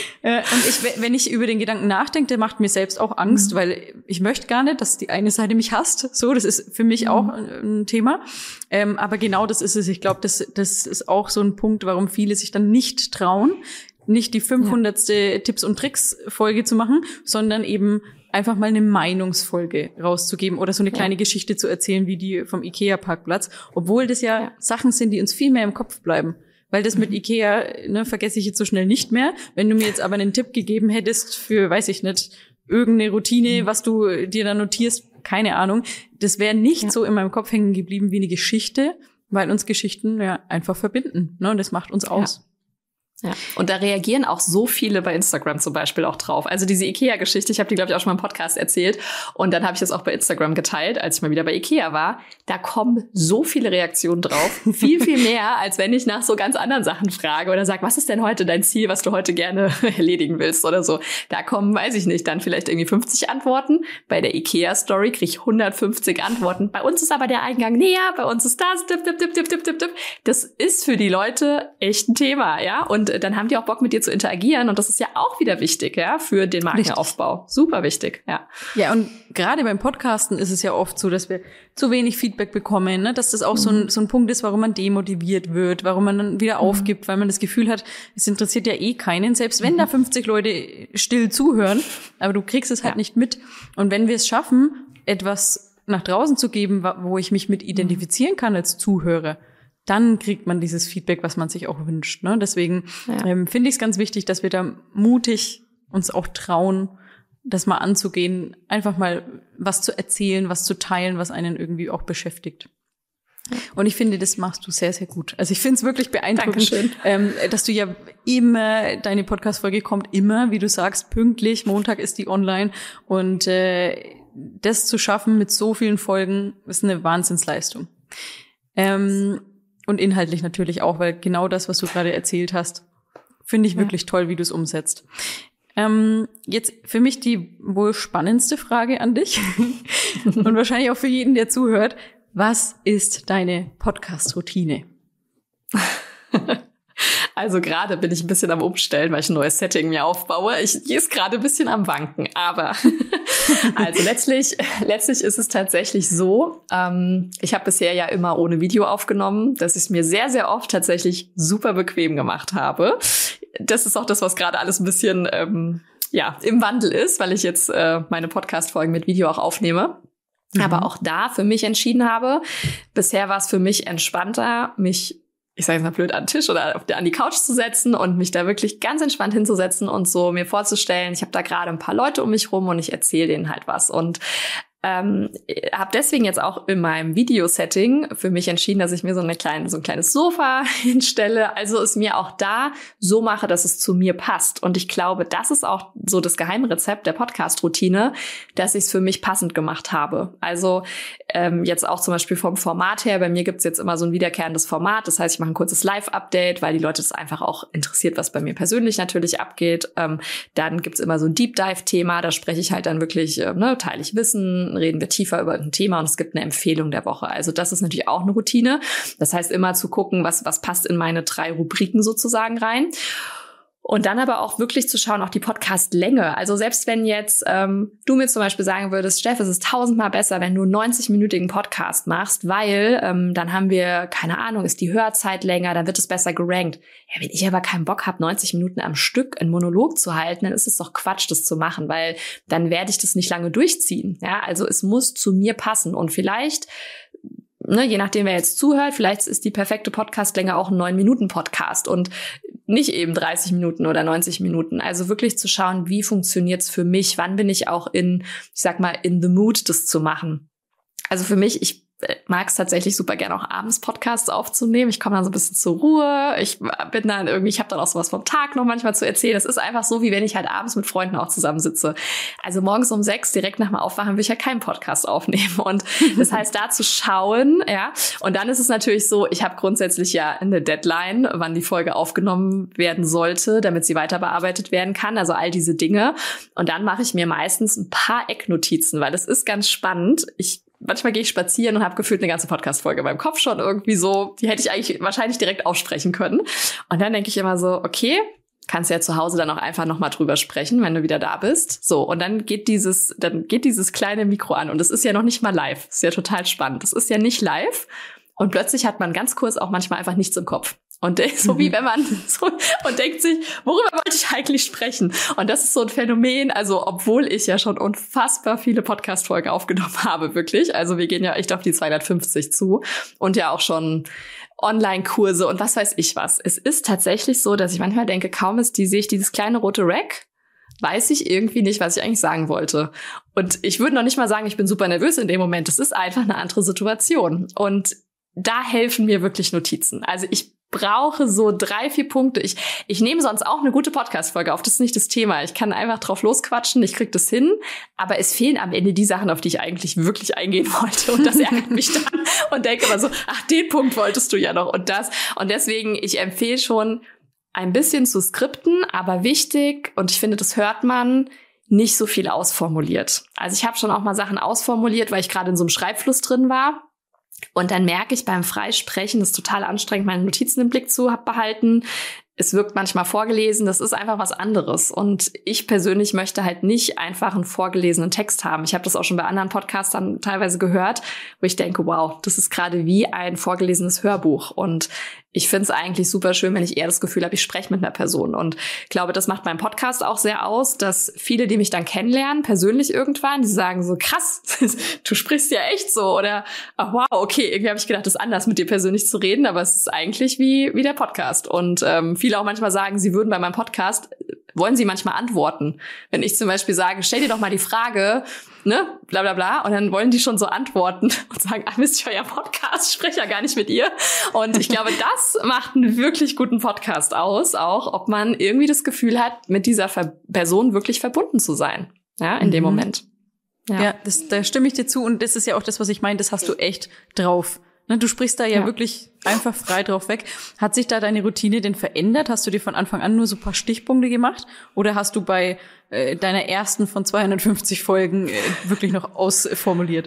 Und wenn ich über den Gedanken nachdenke, der macht mir selbst auch Angst, weil ich möchte gar nicht, dass die eine Seite mich hasst. So, das ist für mich auch ein Thema. Aber genau das ist es. Ich glaube, das ist auch so ein Punkt, warum viele sich dann nicht trauen, nicht die 500. Tipps und Tricks Folge zu machen, sondern eben einfach mal eine Meinungsfolge rauszugeben oder so eine kleine Geschichte zu erzählen, wie die vom IKEA-Parkplatz, obwohl das ja Sachen sind, die uns viel mehr im Kopf bleiben. Weil das mit IKEA, ne, vergesse ich jetzt so schnell nicht mehr. Wenn du mir jetzt aber einen Tipp gegeben hättest für, weiß ich nicht, irgendeine Routine, was du dir da notierst, keine Ahnung, das wäre nicht so in meinem Kopf hängen geblieben wie eine Geschichte, weil uns Geschichten ja einfach verbinden, ne, und das macht uns aus. Ja. Und da reagieren auch so viele bei Instagram zum Beispiel auch drauf. Also diese Ikea-Geschichte, ich habe die, glaube ich, auch schon mal im Podcast erzählt. Und dann habe ich das auch bei Instagram geteilt, als ich mal wieder bei Ikea war. Da kommen so viele Reaktionen drauf. Viel, viel mehr, als wenn ich nach so ganz anderen Sachen frage oder sage, was ist denn heute dein Ziel, was du heute gerne erledigen willst oder so. Da kommen, weiß ich nicht, dann vielleicht irgendwie 50 Antworten. Bei der Ikea-Story kriege ich 150 Antworten. Bei uns ist aber der Eingang näher, bei uns ist das, Das ist für die Leute echt ein Thema, ja. Und dann haben die auch Bock, mit dir zu interagieren. Und das ist ja auch wieder wichtig, ja, für den Markenaufbau. Super wichtig, ja. Ja, und gerade beim Podcasten ist es ja oft so, dass wir zu wenig Feedback bekommen, ne? Dass das auch so ein Punkt ist, warum man demotiviert wird, warum man dann wieder aufgibt, weil man das Gefühl hat, es interessiert ja eh keinen, selbst wenn da 50 Leute still zuhören, aber du kriegst es halt nicht mit. Und wenn wir es schaffen, etwas nach draußen zu geben, wo ich mich mit identifizieren kann als Zuhörer, dann kriegt man dieses Feedback, was man sich auch wünscht. Ne? Deswegen finde ich es ganz wichtig, dass wir da mutig uns auch trauen, das mal anzugehen, einfach mal was zu erzählen, was zu teilen, was einen irgendwie auch beschäftigt. Und ich finde, das machst du sehr, sehr gut. Also ich finde es wirklich beeindruckend, dass du ja immer, deine Podcast-Folge kommt immer, wie du sagst, pünktlich. Montag ist die online. Und das zu schaffen mit so vielen Folgen ist eine Wahnsinnsleistung. Und inhaltlich natürlich auch, weil genau das, was du gerade erzählt hast, finde ich wirklich toll, wie du es umsetzt. Jetzt für mich die wohl spannendste Frage an dich und wahrscheinlich auch für jeden, der zuhört. Was ist deine Podcast-Routine? Also gerade bin ich ein bisschen am Umstellen, weil ich ein neues Setting mir aufbaue. Die ist gerade ein bisschen am Wanken, aber also letztlich ist es tatsächlich so, ich habe bisher ja immer ohne Video aufgenommen, dass ich es mir sehr, sehr oft tatsächlich super bequem gemacht habe. Das ist auch das, was gerade alles ein bisschen im Wandel ist, weil ich jetzt meine Podcast-Folgen mit Video auch aufnehme. Aber auch da für mich entschieden habe, bisher war es für mich entspannter, mich, ich sage jetzt mal blöd, an den Tisch oder an die Couch zu setzen und mich da wirklich ganz entspannt hinzusetzen und so mir vorzustellen, ich habe da gerade ein paar Leute um mich rum und ich erzähle denen halt was. Und Habe deswegen jetzt auch in meinem Video-Setting für mich entschieden, dass ich mir so ein kleines Sofa hinstelle. Also es mir auch da so mache, dass es zu mir passt. Und ich glaube, das ist auch so das Geheimrezept der Podcast-Routine, dass ich es für mich passend gemacht habe. Also jetzt auch zum Beispiel vom Format her. Bei mir gibt's jetzt immer so ein wiederkehrendes Format. Das heißt, ich mache ein kurzes Live-Update, weil die Leute das einfach auch interessiert, was bei mir persönlich natürlich abgeht. Dann gibt's immer so ein Deep-Dive-Thema. Da spreche ich halt dann wirklich, teile ich Wissen, reden wir tiefer über ein Thema und es gibt eine Empfehlung der Woche. Also das ist natürlich auch eine Routine. Das heißt, immer zu gucken, was passt in meine 3 Rubriken sozusagen rein. Und dann aber auch wirklich zu schauen, auch die Podcast-Länge. Also selbst wenn jetzt du mir zum Beispiel sagen würdest, Steff, es ist 1000-mal besser, wenn du einen 90-minütigen Podcast machst, weil dann haben wir, keine Ahnung, ist die Hörzeit länger, dann wird es besser gerankt. Ja, wenn ich aber keinen Bock habe, 90 Minuten am Stück einen Monolog zu halten, dann ist es doch Quatsch, das zu machen, weil dann werde ich das nicht lange durchziehen. Ja, also es muss zu mir passen. Und vielleicht, je nachdem, wer jetzt zuhört, vielleicht ist die perfekte Podcastlänge auch ein 9-Minuten-Podcast und nicht eben 30 Minuten oder 90 Minuten. Also wirklich zu schauen, wie funktioniert's für mich? Wann bin ich auch in the mood, das zu machen? Also für mich, ich mag es tatsächlich super gerne auch abends Podcasts aufzunehmen. Ich komme dann so ein bisschen zur Ruhe. Ich habe dann auch sowas vom Tag noch manchmal zu erzählen. Das ist einfach so, wie wenn ich halt abends mit Freunden auch zusammensitze. Also morgens um 6 direkt nach dem Aufwachen will ich ja keinen Podcast aufnehmen. Und das heißt, da zu schauen, ja. Und dann ist es natürlich so, ich habe grundsätzlich ja eine Deadline, wann die Folge aufgenommen werden sollte, damit sie weiter bearbeitet werden kann. Also all diese Dinge. Und dann mache ich mir meistens ein paar Ecknotizen, weil das ist ganz spannend. Manchmal gehe ich spazieren und habe gefühlt eine ganze Podcast-Folge in meinem Kopf schon irgendwie so, die hätte ich eigentlich wahrscheinlich direkt aufsprechen können. Und dann denke ich immer so, okay, kannst ja zu Hause dann auch einfach nochmal drüber sprechen, wenn du wieder da bist. So, und dann geht dieses kleine Mikro an. Und das ist ja noch nicht mal live. Das ist ja total spannend. Das ist ja nicht live. Und plötzlich hat man ganz kurz auch manchmal einfach nichts im Kopf. Und so wie wenn man so und denkt sich, worüber wollte ich eigentlich sprechen? Und das ist so ein Phänomen, also obwohl ich ja schon unfassbar viele Podcast-Folgen aufgenommen habe, wirklich. Also wir gehen ja echt auf die 250 zu und ja auch schon Online-Kurse und was weiß ich was. Es ist tatsächlich so, dass ich manchmal denke, sehe ich dieses kleine rote Rack, weiß ich irgendwie nicht, was ich eigentlich sagen wollte. Und ich würde noch nicht mal sagen, ich bin super nervös in dem Moment. Das ist einfach eine andere Situation. Und da helfen mir wirklich Notizen. Also ich brauche so 3-4 Punkte. Ich nehme sonst auch eine gute Podcast-Folge auf. Das ist nicht das Thema. Ich kann einfach drauf losquatschen. Ich krieg das hin. Aber es fehlen am Ende die Sachen, auf die ich eigentlich wirklich eingehen wollte. Und das ärgert mich dann. Und denke immer so, ach, den Punkt wolltest du ja noch. Und das. Und deswegen, ich empfehle schon, ein bisschen zu skripten. Aber wichtig, und ich finde, das hört man, nicht so viel ausformuliert. Also ich habe schon auch mal Sachen ausformuliert, weil ich gerade in so einem Schreibfluss drin war. Und dann merke ich beim Freisprechen, das ist total anstrengend, meine Notizen im Blick zu behalten. Es wirkt manchmal vorgelesen, das ist einfach was anderes. Und ich persönlich möchte halt nicht einfach einen vorgelesenen Text haben. Ich habe das auch schon bei anderen Podcastern teilweise gehört, wo ich denke, wow, das ist gerade wie ein vorgelesenes Hörbuch. Und ich finde es eigentlich super schön, wenn ich eher das Gefühl habe, ich spreche mit einer Person. Und ich glaube, das macht meinen Podcast auch sehr aus, dass viele, die mich dann kennenlernen, persönlich irgendwann, die sagen so, krass, du sprichst ja echt so. Oder, ach wow, okay, irgendwie habe ich gedacht, das ist anders, mit dir persönlich zu reden. Aber es ist eigentlich wie der Podcast. Und viele auch manchmal sagen, sie würden bei meinem Podcast, wollen sie manchmal antworten. Wenn ich zum Beispiel sage, stell dir doch mal die Frage, ne, bla bla bla, und dann wollen die schon so antworten und sagen, Mist, ich höre ja Podcast, ich spreche ja gar nicht mit ihr. Und ich glaube, das macht einen wirklich guten Podcast aus, auch ob man irgendwie das Gefühl hat, mit dieser Person wirklich verbunden zu sein, ja, in dem Moment. Ja, da stimme ich dir zu, und das ist ja auch das, was ich meine, das hast du echt drauf. Du sprichst da ja wirklich einfach frei drauf weg. Hat sich da deine Routine denn verändert? Hast du dir von Anfang an nur so ein paar Stichpunkte gemacht? Oder hast du bei deiner ersten von 250 Folgen wirklich noch ausformuliert?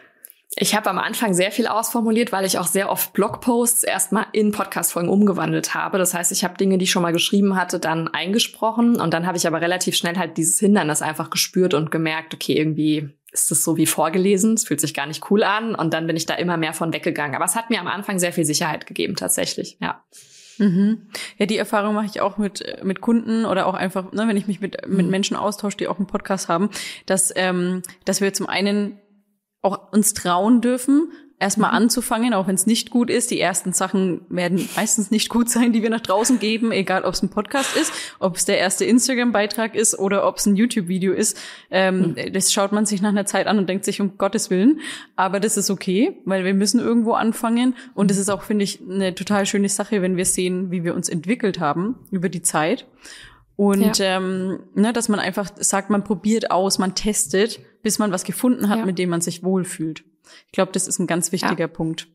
Ich habe am Anfang sehr viel ausformuliert, weil ich auch sehr oft Blogposts erstmal in Podcast-Folgen umgewandelt habe. Das heißt, ich habe Dinge, die ich schon mal geschrieben hatte, dann eingesprochen. Und dann habe ich aber relativ schnell halt dieses Hindernis einfach gespürt und gemerkt, okay, irgendwie ist das so wie vorgelesen, es fühlt sich gar nicht cool an, und dann bin ich da immer mehr von weggegangen. Aber es hat mir am Anfang sehr viel Sicherheit gegeben, tatsächlich, ja. Mhm. Ja, die Erfahrung mache ich auch mit Kunden oder auch einfach, wenn ich mich mit Menschen austausche, die auch einen Podcast haben, dass wir zum einen auch uns trauen dürfen, erstmal anzufangen, auch wenn es nicht gut ist. Die ersten Sachen werden meistens nicht gut sein, die wir nach draußen geben, egal ob es ein Podcast ist, ob es der erste Instagram-Beitrag ist oder ob es ein YouTube-Video ist. Das schaut man sich nach einer Zeit an und denkt sich, um Gottes Willen. Aber das ist okay, weil wir müssen irgendwo anfangen. Und es ist auch, finde ich, eine total schöne Sache, wenn wir sehen, wie wir uns entwickelt haben über die Zeit. Und dass man einfach sagt, man probiert aus, man testet, bis man was gefunden hat, mit dem man sich wohlfühlt. Ich glaube, das ist ein ganz wichtiger Punkt.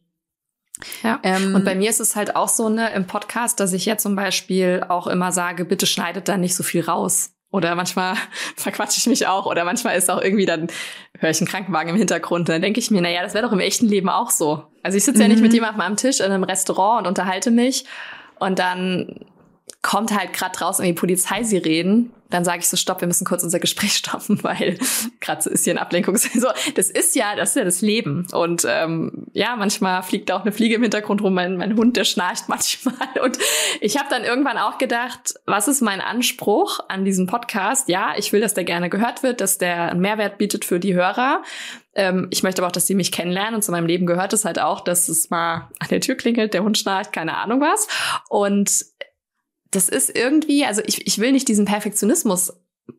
Ja, und bei mir ist es halt auch so, im Podcast, dass ich ja zum Beispiel auch immer sage, bitte schneidet da nicht so viel raus. Oder manchmal verquatsche ich mich auch. Oder manchmal ist auch irgendwie, dann höre ich einen Krankenwagen im Hintergrund. Und dann denke ich mir, das wäre doch im echten Leben auch so. Also ich sitze ja nicht mit jemandem am Tisch in einem Restaurant und unterhalte mich. Und dann kommt halt gerade draußen irgendwie Polizeisirenen, dann sage ich so, stopp, wir müssen kurz unser Gespräch stoppen, weil gerade so ist hier ein Ablenkungssensor. Das ist ja das Leben. Und manchmal fliegt auch eine Fliege im Hintergrund rum, mein Hund, der schnarcht manchmal. Und ich habe dann irgendwann auch gedacht, was ist mein Anspruch an diesem Podcast? Ja, ich will, dass der gerne gehört wird, dass der einen Mehrwert bietet für die Hörer. Ich möchte aber auch, dass sie mich kennenlernen. Und zu meinem Leben gehört es halt auch, dass es mal an der Tür klingelt, der Hund schnarcht, keine Ahnung was. Und das ist irgendwie, also ich will nicht diesen Perfektionismus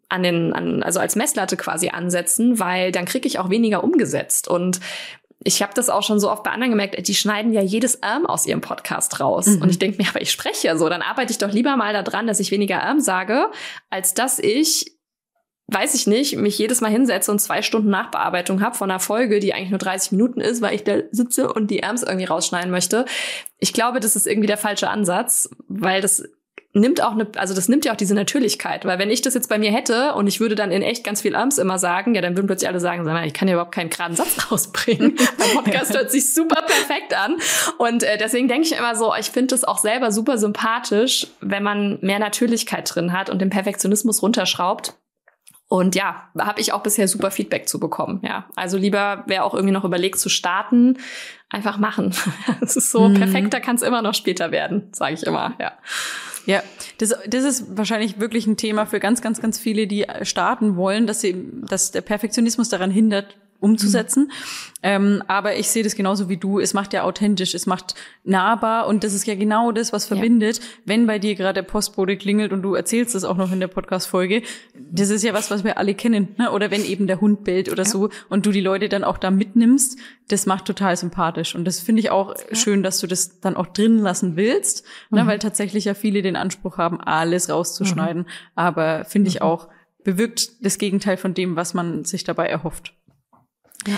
also als Messlatte quasi ansetzen, weil dann kriege ich auch weniger umgesetzt. Und ich habe das auch schon so oft bei anderen gemerkt, die schneiden ja jedes aus ihrem Podcast raus. Und ich denke mir, aber ich spreche ja so, dann arbeite ich doch lieber mal daran, dass ich weniger sage, als dass ich, weiß ich nicht, mich jedes Mal hinsetze und 2 Stunden Nachbearbeitung habe von einer Folge, die eigentlich nur 30 Minuten ist, weil ich da sitze und die irgendwie rausschneiden möchte. Ich glaube, das ist irgendwie der falsche Ansatz, weil das nimmt ja auch diese Natürlichkeit, weil wenn ich das jetzt bei mir hätte und ich würde dann in echt ganz viel immer sagen, dann würden plötzlich alle sagen, ich kann ja überhaupt keinen geraden Satz rausbringen. Mein Podcast hört sich super perfekt an und deswegen denke ich immer so, ich finde es auch selber super sympathisch, wenn man mehr Natürlichkeit drin hat und den Perfektionismus runterschraubt. Und ja, habe ich auch bisher super Feedback zu bekommen. Ja, also lieber, wer auch irgendwie noch überlegt zu starten, einfach machen. Es ist so perfekter, kann es immer noch später werden, sage ich immer. Ja, das ist wahrscheinlich wirklich ein Thema für ganz, ganz, ganz viele, die starten wollen, dass der Perfektionismus daran hindert, umzusetzen. Aber ich sehe das genauso wie du. Es macht ja authentisch, es macht nahbar und das ist ja genau das, was verbindet. Wenn bei dir gerade der Postbote klingelt und du erzählst das auch noch in der Podcast-Folge, das ist ja was wir alle kennen, ne? Oder wenn eben der Hund bellt oder so und du die Leute dann auch da mitnimmst, das macht total sympathisch. Und das finde ich auch schön, dass du das dann auch drin lassen willst, ne? Weil tatsächlich ja viele den Anspruch haben, alles rauszuschneiden. Aber finde ich auch, bewirkt das Gegenteil von dem, was man sich dabei erhofft. Ja.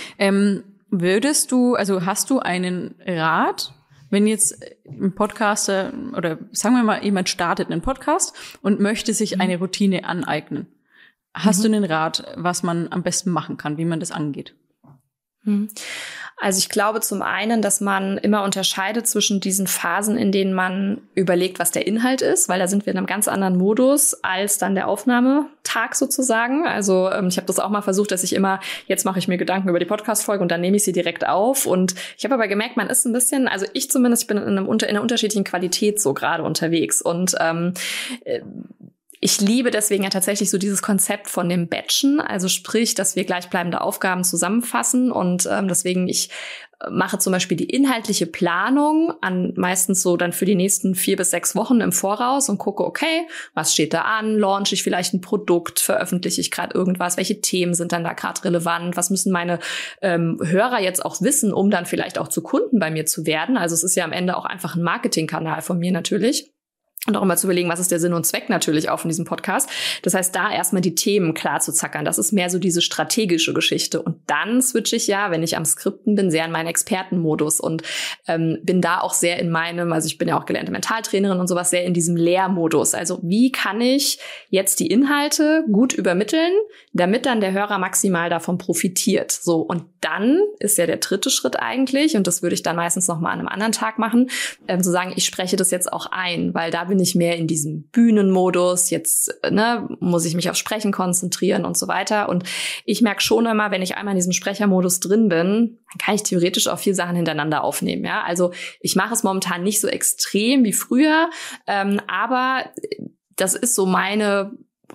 Hast du einen Rat, wenn jetzt ein Podcaster oder sagen wir mal, jemand startet einen Podcast und möchte sich eine Routine aneignen? Hast du einen Rat, was man am besten machen kann, wie man das angeht? Also ich glaube zum einen, dass man immer unterscheidet zwischen diesen Phasen, in denen man überlegt, was der Inhalt ist, weil da sind wir in einem ganz anderen Modus als dann der Aufnahmetag sozusagen. Also ich habe das auch mal versucht, dass jetzt mache ich mir Gedanken über die Podcast-Folge und dann nehme ich sie direkt auf. Und ich habe aber gemerkt, man ist ein bisschen, also ich zumindest, ich bin in einer unterschiedlichen Qualität so gerade unterwegs. Und ich liebe deswegen ja tatsächlich so dieses Konzept von dem Batchen, also sprich, dass wir gleichbleibende Aufgaben zusammenfassen und deswegen ich mache zum Beispiel die inhaltliche Planung meistens so dann für die nächsten 4 bis 6 Wochen im Voraus und gucke, okay, was steht da an? Launche ich vielleicht ein Produkt? Veröffentliche ich gerade irgendwas? Welche Themen sind dann da gerade relevant? Was müssen meine Hörer jetzt auch wissen, um dann vielleicht auch zu Kunden bei mir zu werden? Also es ist ja am Ende auch einfach ein Marketingkanal von mir natürlich. Und auch immer zu überlegen, was ist der Sinn und Zweck natürlich auch von diesem Podcast. Das heißt, da erstmal die Themen klar zu zackern. Das ist mehr so diese strategische Geschichte. Und dann switche ich wenn ich am Skripten bin, sehr in meinen Expertenmodus und bin da auch sehr in also ich bin ja auch gelernte Mentaltrainerin und sowas, sehr in diesem Lehrmodus. Also wie kann ich jetzt die Inhalte gut übermitteln, damit dann der Hörer maximal davon profitiert? So, und dann ist ja der 3. Schritt eigentlich, und das würde ich dann meistens noch mal an einem anderen Tag machen, zu sagen, ich spreche das jetzt auch ein, weil da bin ich mehr in diesem Bühnenmodus, jetzt muss ich mich auf Sprechen konzentrieren und so weiter. Und ich merke schon immer, wenn ich einmal in diesem Sprechermodus drin bin, dann kann ich theoretisch auch 4 Sachen hintereinander aufnehmen. Ja, also ich mache es momentan nicht so extrem wie früher, aber das ist so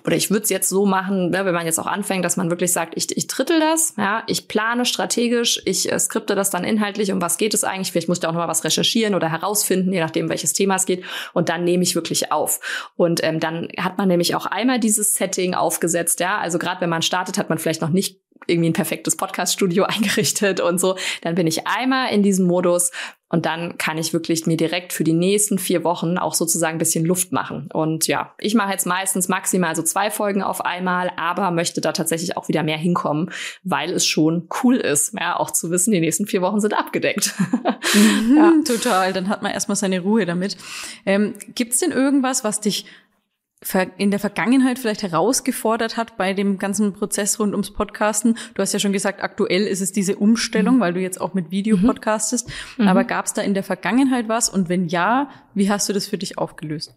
oder ich würde es jetzt so machen, ne, wenn man jetzt auch anfängt, dass man wirklich sagt, ich drittel das, ja, ich plane strategisch, ich skripte das dann inhaltlich, um was geht es eigentlich, vielleicht muss ich da auch noch mal was recherchieren oder herausfinden, je nachdem, welches Thema es geht, und dann nehme ich wirklich auf. Und dann hat man nämlich auch einmal dieses Setting aufgesetzt, ja, also gerade wenn man startet, hat man vielleicht noch nicht irgendwie ein perfektes Podcast-Studio eingerichtet und so, dann bin ich einmal in diesem Modus und dann kann ich wirklich mir direkt für die nächsten 4 Wochen auch sozusagen ein bisschen Luft machen. Und ja, ich mache jetzt meistens maximal so 2 Folgen auf einmal, aber möchte da tatsächlich auch wieder mehr hinkommen, weil es schon cool ist, ja, auch zu wissen, die nächsten 4 Wochen sind abgedeckt. Ja. Total, dann hat man erstmal seine Ruhe damit. Gibt's denn irgendwas, was dich in der Vergangenheit vielleicht herausgefordert hat bei dem ganzen Prozess rund ums Podcasten? Du hast ja schon gesagt, aktuell ist es diese Umstellung, weil du jetzt auch mit Video podcastest. Aber gab es da in der Vergangenheit was? Und wenn ja, wie hast du das für dich aufgelöst?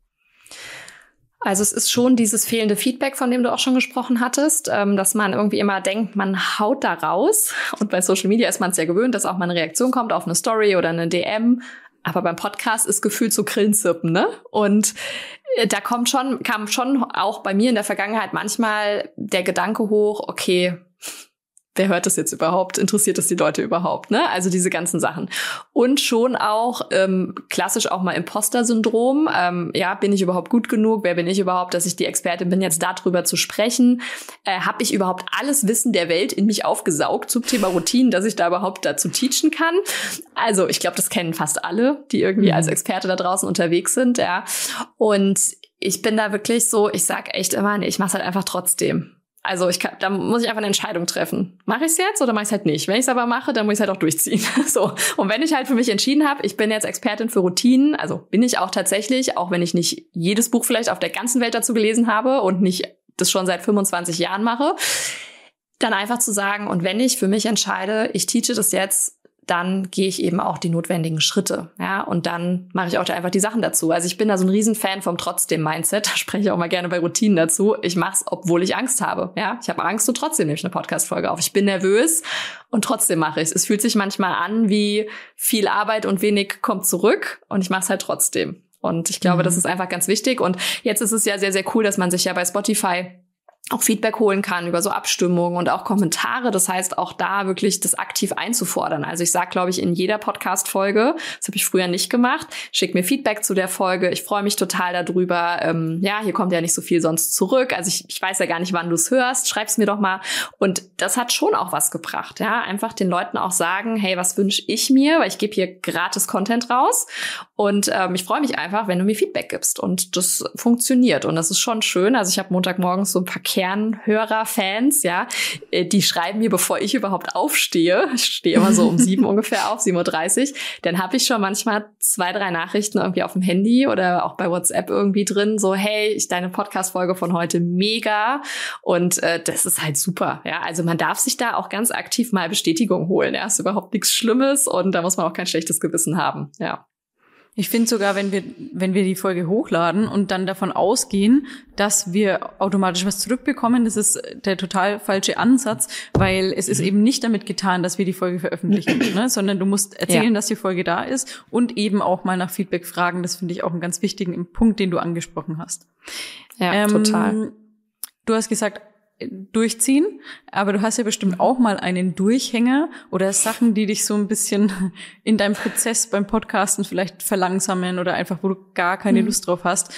Also es ist schon dieses fehlende Feedback, von dem du auch schon gesprochen hattest, dass man irgendwie immer denkt, man haut da raus. Und bei Social Media ist man es ja gewöhnt, dass auch mal eine Reaktion kommt auf eine Story oder eine DM. Aber beim Podcast ist gefühlt so Grillenzirpen, ne? Und da kam schon auch bei mir in der Vergangenheit manchmal der Gedanke hoch, okay, wer hört das jetzt überhaupt? Interessiert das die Leute überhaupt, ne? Also diese ganzen Sachen. Und schon auch klassisch auch mal Imposter-Syndrom. Ja, bin ich überhaupt gut genug? Wer bin ich überhaupt, dass ich die Expertin bin, jetzt darüber zu sprechen? Habe ich überhaupt alles Wissen der Welt in mich aufgesaugt zum Thema Routinen, dass ich da überhaupt dazu teachen kann? Also ich glaube, das kennen fast alle, die irgendwie als Experte da draußen unterwegs sind, ja. Und ich bin da wirklich so, ich sag echt immer, nee, ich mach's halt einfach trotzdem. Also da muss ich einfach eine Entscheidung treffen. Mache ich es jetzt oder mache ich es halt nicht? Wenn ich es aber mache, dann muss ich es halt auch durchziehen. So. Und wenn ich halt für mich entschieden habe, ich bin jetzt Expertin für Routinen, also bin ich auch tatsächlich, auch wenn ich nicht jedes Buch vielleicht auf der ganzen Welt dazu gelesen habe und nicht das schon seit 25 Jahren mache, dann einfach zu sagen, und wenn ich für mich entscheide, ich teache das jetzt, dann gehe ich eben auch die notwendigen Schritte, ja, und dann mache ich auch da einfach die Sachen dazu. Also ich bin da so ein Riesenfan vom Trotzdem-Mindset, da spreche ich auch mal gerne bei Routinen dazu. Ich mache es, obwohl ich Angst habe, ja. Ich habe Angst und trotzdem nehme ich eine Podcast-Folge auf. Ich bin nervös und trotzdem mache ich es. Es fühlt sich manchmal an wie viel Arbeit und wenig kommt zurück und ich mache es halt trotzdem. Und ich glaube, das ist einfach ganz wichtig. Und jetzt ist es ja sehr, sehr cool, dass man sich ja bei Spotify auch Feedback holen kann über so Abstimmungen und auch Kommentare. Das heißt, auch da wirklich das aktiv einzufordern. Also ich sage, glaube ich, in jeder Podcast-Folge, das habe ich früher nicht gemacht, schick mir Feedback zu der Folge. Ich freue mich total darüber. Ja, hier kommt ja nicht so viel sonst zurück. Also ich weiß ja gar nicht, wann du es hörst. Schreib's mir doch mal. Und das hat schon auch was gebracht. Ja, einfach den Leuten auch sagen, hey, was wünsche ich mir? Weil ich gebe hier gratis Content raus. Und ich freue mich einfach, wenn du mir Feedback gibst. Und das funktioniert. Und das ist schon schön. Also ich habe Montagmorgens so ein paar Kernhörer-Fans, ja, die schreiben mir, bevor ich überhaupt aufstehe. Ich stehe immer so um 7 ungefähr auf, 7:30 Uhr. Dann habe ich schon manchmal 2, 3 Nachrichten irgendwie auf dem Handy oder auch bei WhatsApp irgendwie drin, so, hey, deine Podcast-Folge von heute mega. Und das ist halt super, ja. Also man darf sich da auch ganz aktiv mal Bestätigung holen. Ja, ist überhaupt nichts Schlimmes und da muss man auch kein schlechtes Gewissen haben, ja. Ich finde sogar, wenn wir die Folge hochladen und dann davon ausgehen, dass wir automatisch was zurückbekommen, das ist der total falsche Ansatz, weil es ist eben nicht damit getan, dass wir die Folge veröffentlichen, ne? Sondern du musst erzählen, dass die Folge da ist und eben auch mal nach Feedback fragen. Das finde ich auch einen ganz wichtigen Punkt, den du angesprochen hast. Ja, total. Du hast gesagt, durchziehen, aber du hast ja bestimmt auch mal einen Durchhänger oder Sachen, die dich so ein bisschen in deinem Prozess beim Podcasten vielleicht verlangsamen oder einfach, wo du gar keine Lust drauf hast.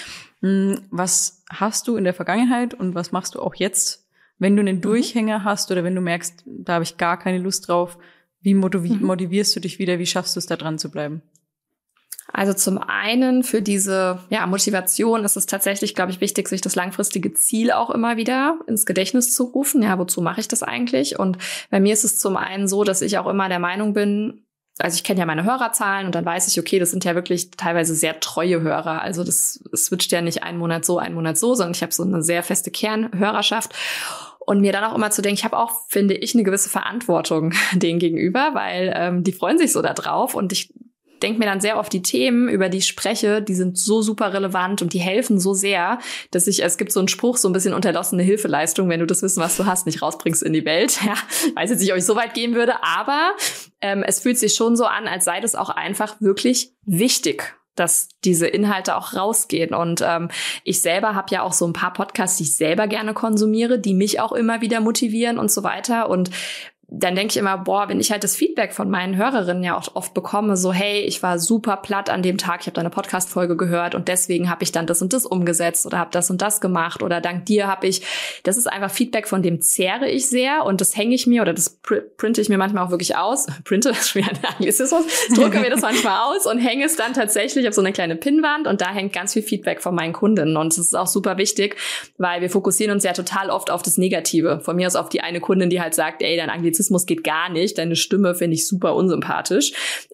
Was hast du in der Vergangenheit und was machst du auch jetzt, wenn du einen Durchhänger hast oder wenn du merkst, da habe ich gar keine Lust drauf? Wie motivierst du dich wieder? Wie schaffst du es, da dran zu bleiben? Also zum einen für diese Motivation ist es tatsächlich, glaube ich, wichtig, sich das langfristige Ziel auch immer wieder ins Gedächtnis zu rufen. Ja, wozu mache ich das eigentlich? Und bei mir ist es zum einen so, dass ich auch immer der Meinung bin, also ich kenne ja meine Hörerzahlen und dann weiß ich, okay, das sind ja wirklich teilweise sehr treue Hörer. Also das switcht ja nicht einen Monat so, sondern ich habe so eine sehr feste Kernhörerschaft. Und mir dann auch immer zu denken, ich habe auch, finde ich, eine gewisse Verantwortung denen gegenüber, weil die freuen sich so da drauf und ich denke mir dann sehr oft, die Themen, über die ich spreche, die sind so super relevant und die helfen so sehr, dass es gibt so einen Spruch, so ein bisschen unterlassene Hilfeleistung, wenn du das Wissen, was du hast, nicht rausbringst in die Welt. Ja, weiß jetzt nicht, ob ich so weit gehen würde, aber es fühlt sich schon so an, als sei das auch einfach wirklich wichtig. dass diese Inhalte auch rausgehen. Und ich selber habe ja auch so ein paar Podcasts, die ich selber gerne konsumiere, die mich auch immer wieder motivieren und so weiter. Und dann denke ich immer, boah, wenn ich halt das Feedback von meinen Hörerinnen ja auch oft bekomme, so hey, ich war super platt an dem Tag, ich habe deine Podcast-Folge gehört und deswegen habe ich dann das und das umgesetzt oder habe das und das gemacht oder dank dir habe ich, das ist einfach Feedback, von dem zehre ich sehr und das hänge ich mir oder das printe ich mir manchmal auch wirklich aus, printe, das ist schon wieder ein Anglizismus, drucke mir das manchmal aus und hänge es dann tatsächlich auf so eine kleine Pinnwand und da hängt ganz viel Feedback von meinen Kundinnen und das ist auch super wichtig, weil wir fokussieren uns ja total oft auf das Negative. Von mir aus auf die eine Kundin, die halt sagt, ey, dein Anglizismus geht gar nicht, deine Stimme finde ich super unsympathisch.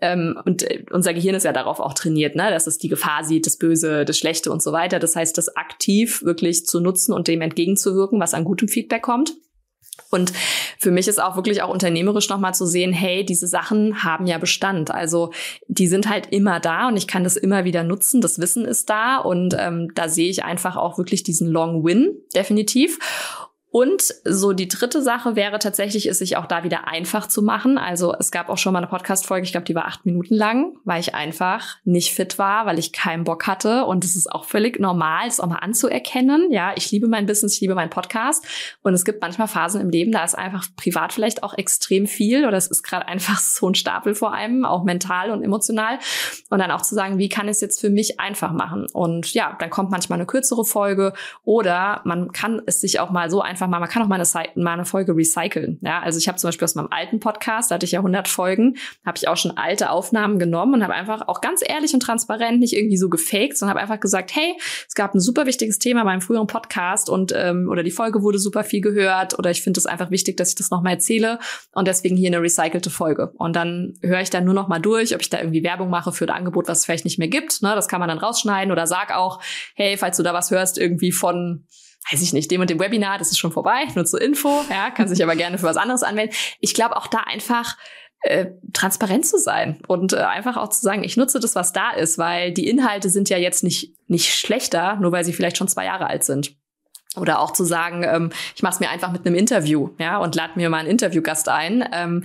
Und unser Gehirn ist ja darauf auch trainiert, ne, dass es die Gefahr sieht, das Böse, das Schlechte und so weiter. Das heißt, das aktiv wirklich zu nutzen und dem entgegenzuwirken, was an gutem Feedback kommt. Und für mich ist auch wirklich auch unternehmerisch nochmal zu sehen, hey, diese Sachen haben ja Bestand. Also die sind halt immer da und ich kann das immer wieder nutzen. Das Wissen ist da und da sehe ich einfach auch wirklich diesen Long Win, definitiv. Und so die dritte Sache wäre tatsächlich, es sich auch da wieder einfach zu machen. Also es gab auch schon mal eine Podcast-Folge, ich glaube, die war 8 Minuten lang, weil ich einfach nicht fit war, weil ich keinen Bock hatte. Und es ist auch völlig normal, es auch mal anzuerkennen. Ja, ich liebe mein Business, ich liebe meinen Podcast. Und es gibt manchmal Phasen im Leben, da ist einfach privat vielleicht auch extrem viel oder es ist gerade einfach so ein Stapel vor einem, auch mental und emotional. Und dann auch zu sagen, wie kann ich es jetzt für mich einfach machen? Und ja, dann kommt manchmal eine kürzere Folge oder man kann es sich auch mal so einfach man kann auch mal eine Folge recyceln. Ja, also ich habe zum Beispiel aus meinem alten Podcast, da hatte ich ja 100 Folgen, habe ich auch schon alte Aufnahmen genommen und habe einfach auch ganz ehrlich und transparent, nicht irgendwie so gefaked, sondern habe einfach gesagt, hey, es gab ein super wichtiges Thema beim früheren Podcast und oder die Folge wurde super viel gehört oder ich finde es einfach wichtig, dass ich das nochmal erzähle und deswegen hier eine recycelte Folge. Und dann höre ich dann nur noch mal durch, ob ich da irgendwie Werbung mache für ein Angebot, was es vielleicht nicht mehr gibt. Ne, das kann man dann rausschneiden oder sag auch, hey, falls du da was hörst, irgendwie von weiß ich nicht, dem und dem Webinar, das ist schon vorbei, nur zur Info, ja, kann sich aber gerne für was anderes anmelden. Ich glaube auch da einfach transparent zu sein und einfach auch zu sagen, ich nutze das, was da ist, weil die Inhalte sind ja jetzt nicht schlechter, nur weil sie vielleicht schon 2 Jahre alt sind. Oder auch zu sagen, ich mache es mir einfach mit einem Interview, ja, und lade mir mal einen Interviewgast ein.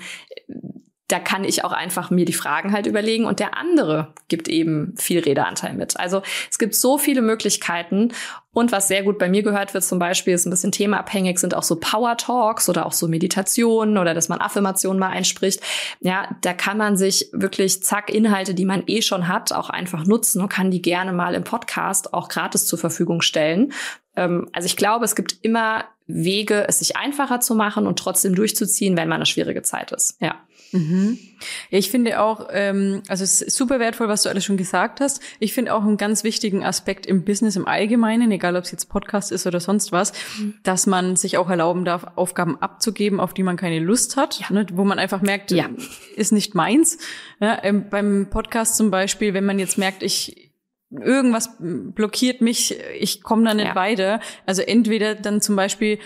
Da kann ich auch einfach mir die Fragen halt überlegen und der andere gibt eben viel Redeanteil mit. Also es gibt so viele Möglichkeiten und was sehr gut bei mir gehört wird zum Beispiel, ist ein bisschen themaabhängig, sind auch so Power Talks oder auch so Meditationen oder dass man Affirmationen mal einspricht. Ja, da kann man sich wirklich zack Inhalte, die man eh schon hat, auch einfach nutzen und kann die gerne mal im Podcast auch gratis zur Verfügung stellen. Also ich glaube, es gibt immer Wege, es sich einfacher zu machen und trotzdem durchzuziehen, wenn man eine schwierige Zeit ist. Ja. Mhm. Ja, ich finde auch, also es ist super wertvoll, was du alles schon gesagt hast. Ich finde auch einen ganz wichtigen Aspekt im Business im Allgemeinen, egal ob es jetzt Podcast ist oder sonst was, dass man sich auch erlauben darf, Aufgaben abzugeben, auf die man keine Lust hat, ja. Ne, wo man einfach merkt, ist nicht meins. Ja, beim Podcast zum Beispiel, wenn man jetzt merkt, irgendwas blockiert mich, ich komme da nicht weiter. Also entweder dann zum Beispiel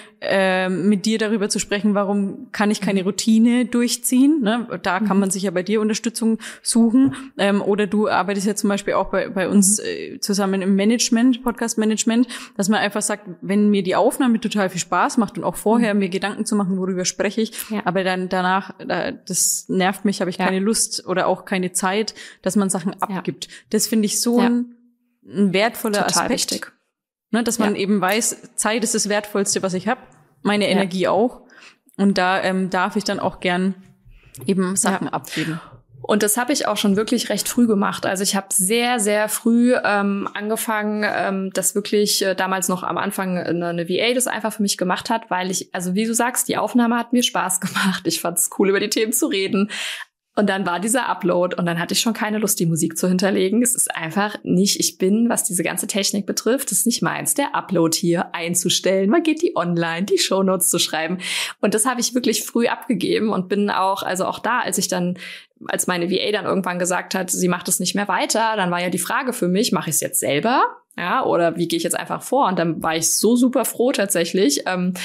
mit dir darüber zu sprechen, warum kann ich keine Routine durchziehen. Ne? Da kann man sich ja bei dir Unterstützung suchen. Oder du arbeitest ja zum Beispiel auch bei uns zusammen im Management, Podcast-Management, dass man einfach sagt, wenn mir die Aufnahme total viel Spaß macht und auch vorher mir Gedanken zu machen, worüber spreche ich, aber dann danach, das nervt mich, habe ich keine Lust oder auch keine Zeit, dass man Sachen abgibt. Das finde ich so ein wertvoller total Aspekt. Wichtig. Ne, dass man eben weiß, Zeit ist das Wertvollste, was ich habe, meine Energie auch. Und da darf ich dann auch gern eben Sachen abgeben. Und das habe ich auch schon wirklich recht früh gemacht. Also ich habe sehr, sehr früh angefangen, das wirklich damals noch am Anfang eine VA das einfach für mich gemacht hat, weil also wie du sagst, die Aufnahme hat mir Spaß gemacht. Ich fand es cool, über die Themen zu reden. Und dann war dieser Upload und dann hatte ich schon keine Lust, die Musik zu hinterlegen. Es ist einfach nicht, was diese ganze Technik betrifft, ist nicht meins, der Upload hier einzustellen. Man geht die online, die Shownotes zu schreiben. Und das habe ich wirklich früh abgegeben und bin auch, also auch da, als meine VA dann irgendwann gesagt hat, sie macht es nicht mehr weiter, dann war ja die Frage für mich, mache ich es jetzt selber? Ja, oder wie gehe ich jetzt einfach vor? Und dann war ich so super froh tatsächlich,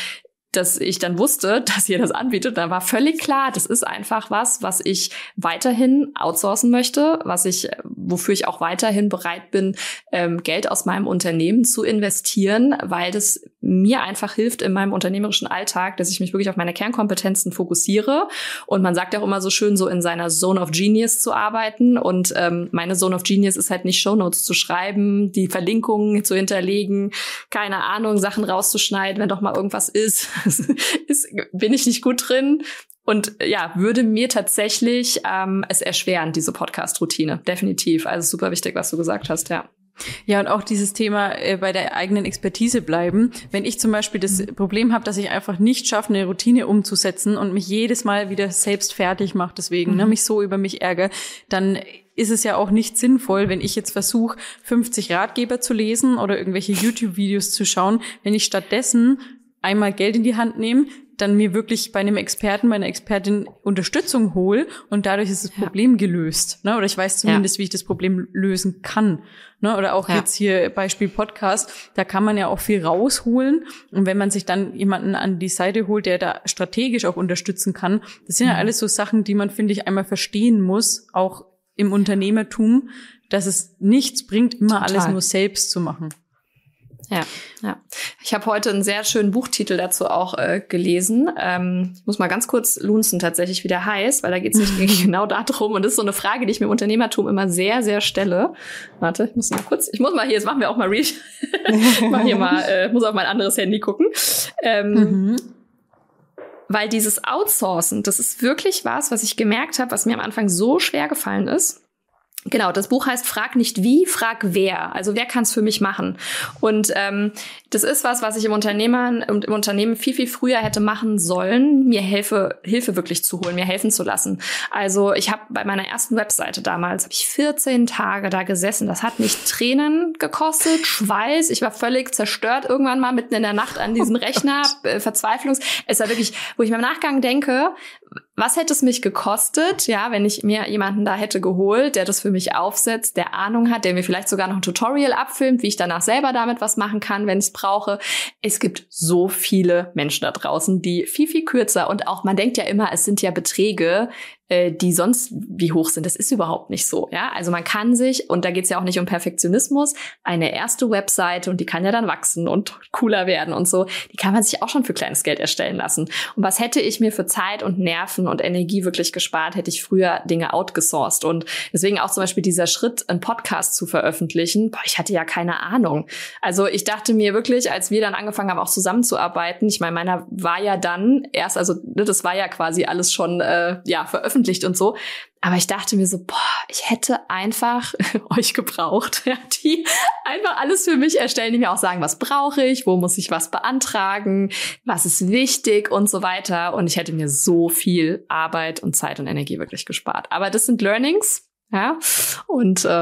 dass ich dann wusste, dass ihr das anbietet. Da war völlig klar, das ist einfach was ich weiterhin outsourcen möchte, wofür ich auch weiterhin bereit bin, Geld aus meinem Unternehmen zu investieren, weil das mir einfach hilft in meinem unternehmerischen Alltag, dass ich mich wirklich auf meine Kernkompetenzen fokussiere. Und man sagt ja auch immer so schön, so in seiner Zone of Genius zu arbeiten. Und meine Zone of Genius ist halt nicht Shownotes zu schreiben, die Verlinkungen zu hinterlegen, keine Ahnung, Sachen rauszuschneiden, wenn doch mal irgendwas ist. Bin ich nicht gut drin. Und ja, würde mir tatsächlich es erschweren, diese Podcast-Routine. Definitiv. Also super wichtig, was du gesagt hast, ja. Ja, und auch dieses Thema bei der eigenen Expertise bleiben. Wenn ich zum Beispiel das Problem habe, dass ich einfach nicht schaffe, eine Routine umzusetzen und mich jedes Mal wieder selbst fertig mache, deswegen mich so über mich ärgere, dann ist es ja auch nicht sinnvoll, wenn ich jetzt versuche, 50 Ratgeber zu lesen oder irgendwelche YouTube-Videos zu schauen, wenn ich stattdessen einmal Geld in die Hand nehme, dann mir wirklich bei einem Experten, bei einer Expertin Unterstützung hole und dadurch ist das Problem gelöst. Ne? Oder ich weiß zumindest, wie ich das Problem lösen kann. Ne? Oder auch jetzt hier Beispiel Podcast, da kann man ja auch viel rausholen. Und wenn man sich dann jemanden an die Seite holt, der da strategisch auch unterstützen kann, das sind ja alles so Sachen, die man, finde ich, einmal verstehen muss, auch im Unternehmertum, dass es nichts bringt, immer alles nur selbst zu machen. Ja. Ich habe heute einen sehr schönen Buchtitel dazu auch gelesen. Ich muss mal ganz kurz lunzen tatsächlich, wie der heißt, weil da geht es nicht genau darum. Und das ist so eine Frage, die ich mir im Unternehmertum immer sehr, sehr stelle. Warte, jetzt machen wir auch mal Reach. Muss auf mein anderes Handy gucken. Weil dieses Outsourcen, das ist wirklich was ich gemerkt habe, was mir am Anfang so schwer gefallen ist. Genau, das Buch heißt Frag nicht wie, frag wer. Also wer kann es für mich machen? Und das ist was ich im Unternehmen viel, viel früher hätte machen sollen, mir Hilfe wirklich zu holen, mir helfen zu lassen. Also ich habe bei meiner ersten Webseite damals, habe ich 14 Tage da gesessen. Das hat mich Tränen gekostet, Schweiß. Ich war völlig zerstört irgendwann mal mitten in der Nacht an diesem Rechner, Es war wirklich, wo ich mir im Nachgang denke, was hätte es mich gekostet, ja, wenn ich mir jemanden da hätte geholt, der das für mich aufsetzt, der Ahnung hat, der mir vielleicht sogar noch ein Tutorial abfilmt, wie ich danach selber damit was machen kann, wenn ich es brauche. Es gibt so viele Menschen da draußen, die viel, viel kürzer und auch, man denkt ja immer, es sind ja Beträge, die sonst wie hoch sind. Das ist überhaupt nicht so, ja. Also man kann sich, und da geht's ja auch nicht um Perfektionismus, eine erste Webseite, und die kann ja dann wachsen und cooler werden und so, die kann man sich auch schon für kleines Geld erstellen lassen. Und was hätte ich mir für Zeit und Nerven und Energie wirklich gespart, hätte ich früher Dinge outgesourced. Und deswegen auch zum Beispiel dieser Schritt, einen Podcast zu veröffentlichen, ich hatte ja keine Ahnung. Also ich dachte mir wirklich, als wir dann angefangen haben, auch zusammenzuarbeiten, ich meine, meiner war ja dann erst, also das war ja quasi alles schon veröffentlicht und so. Aber ich dachte mir so, ich hätte einfach euch gebraucht, die einfach alles für mich erstellen, die mir auch sagen, was brauche ich, wo muss ich was beantragen, was ist wichtig und so weiter. Und ich hätte mir so viel Arbeit und Zeit und Energie wirklich gespart. Aber das sind Learnings. Ja, und für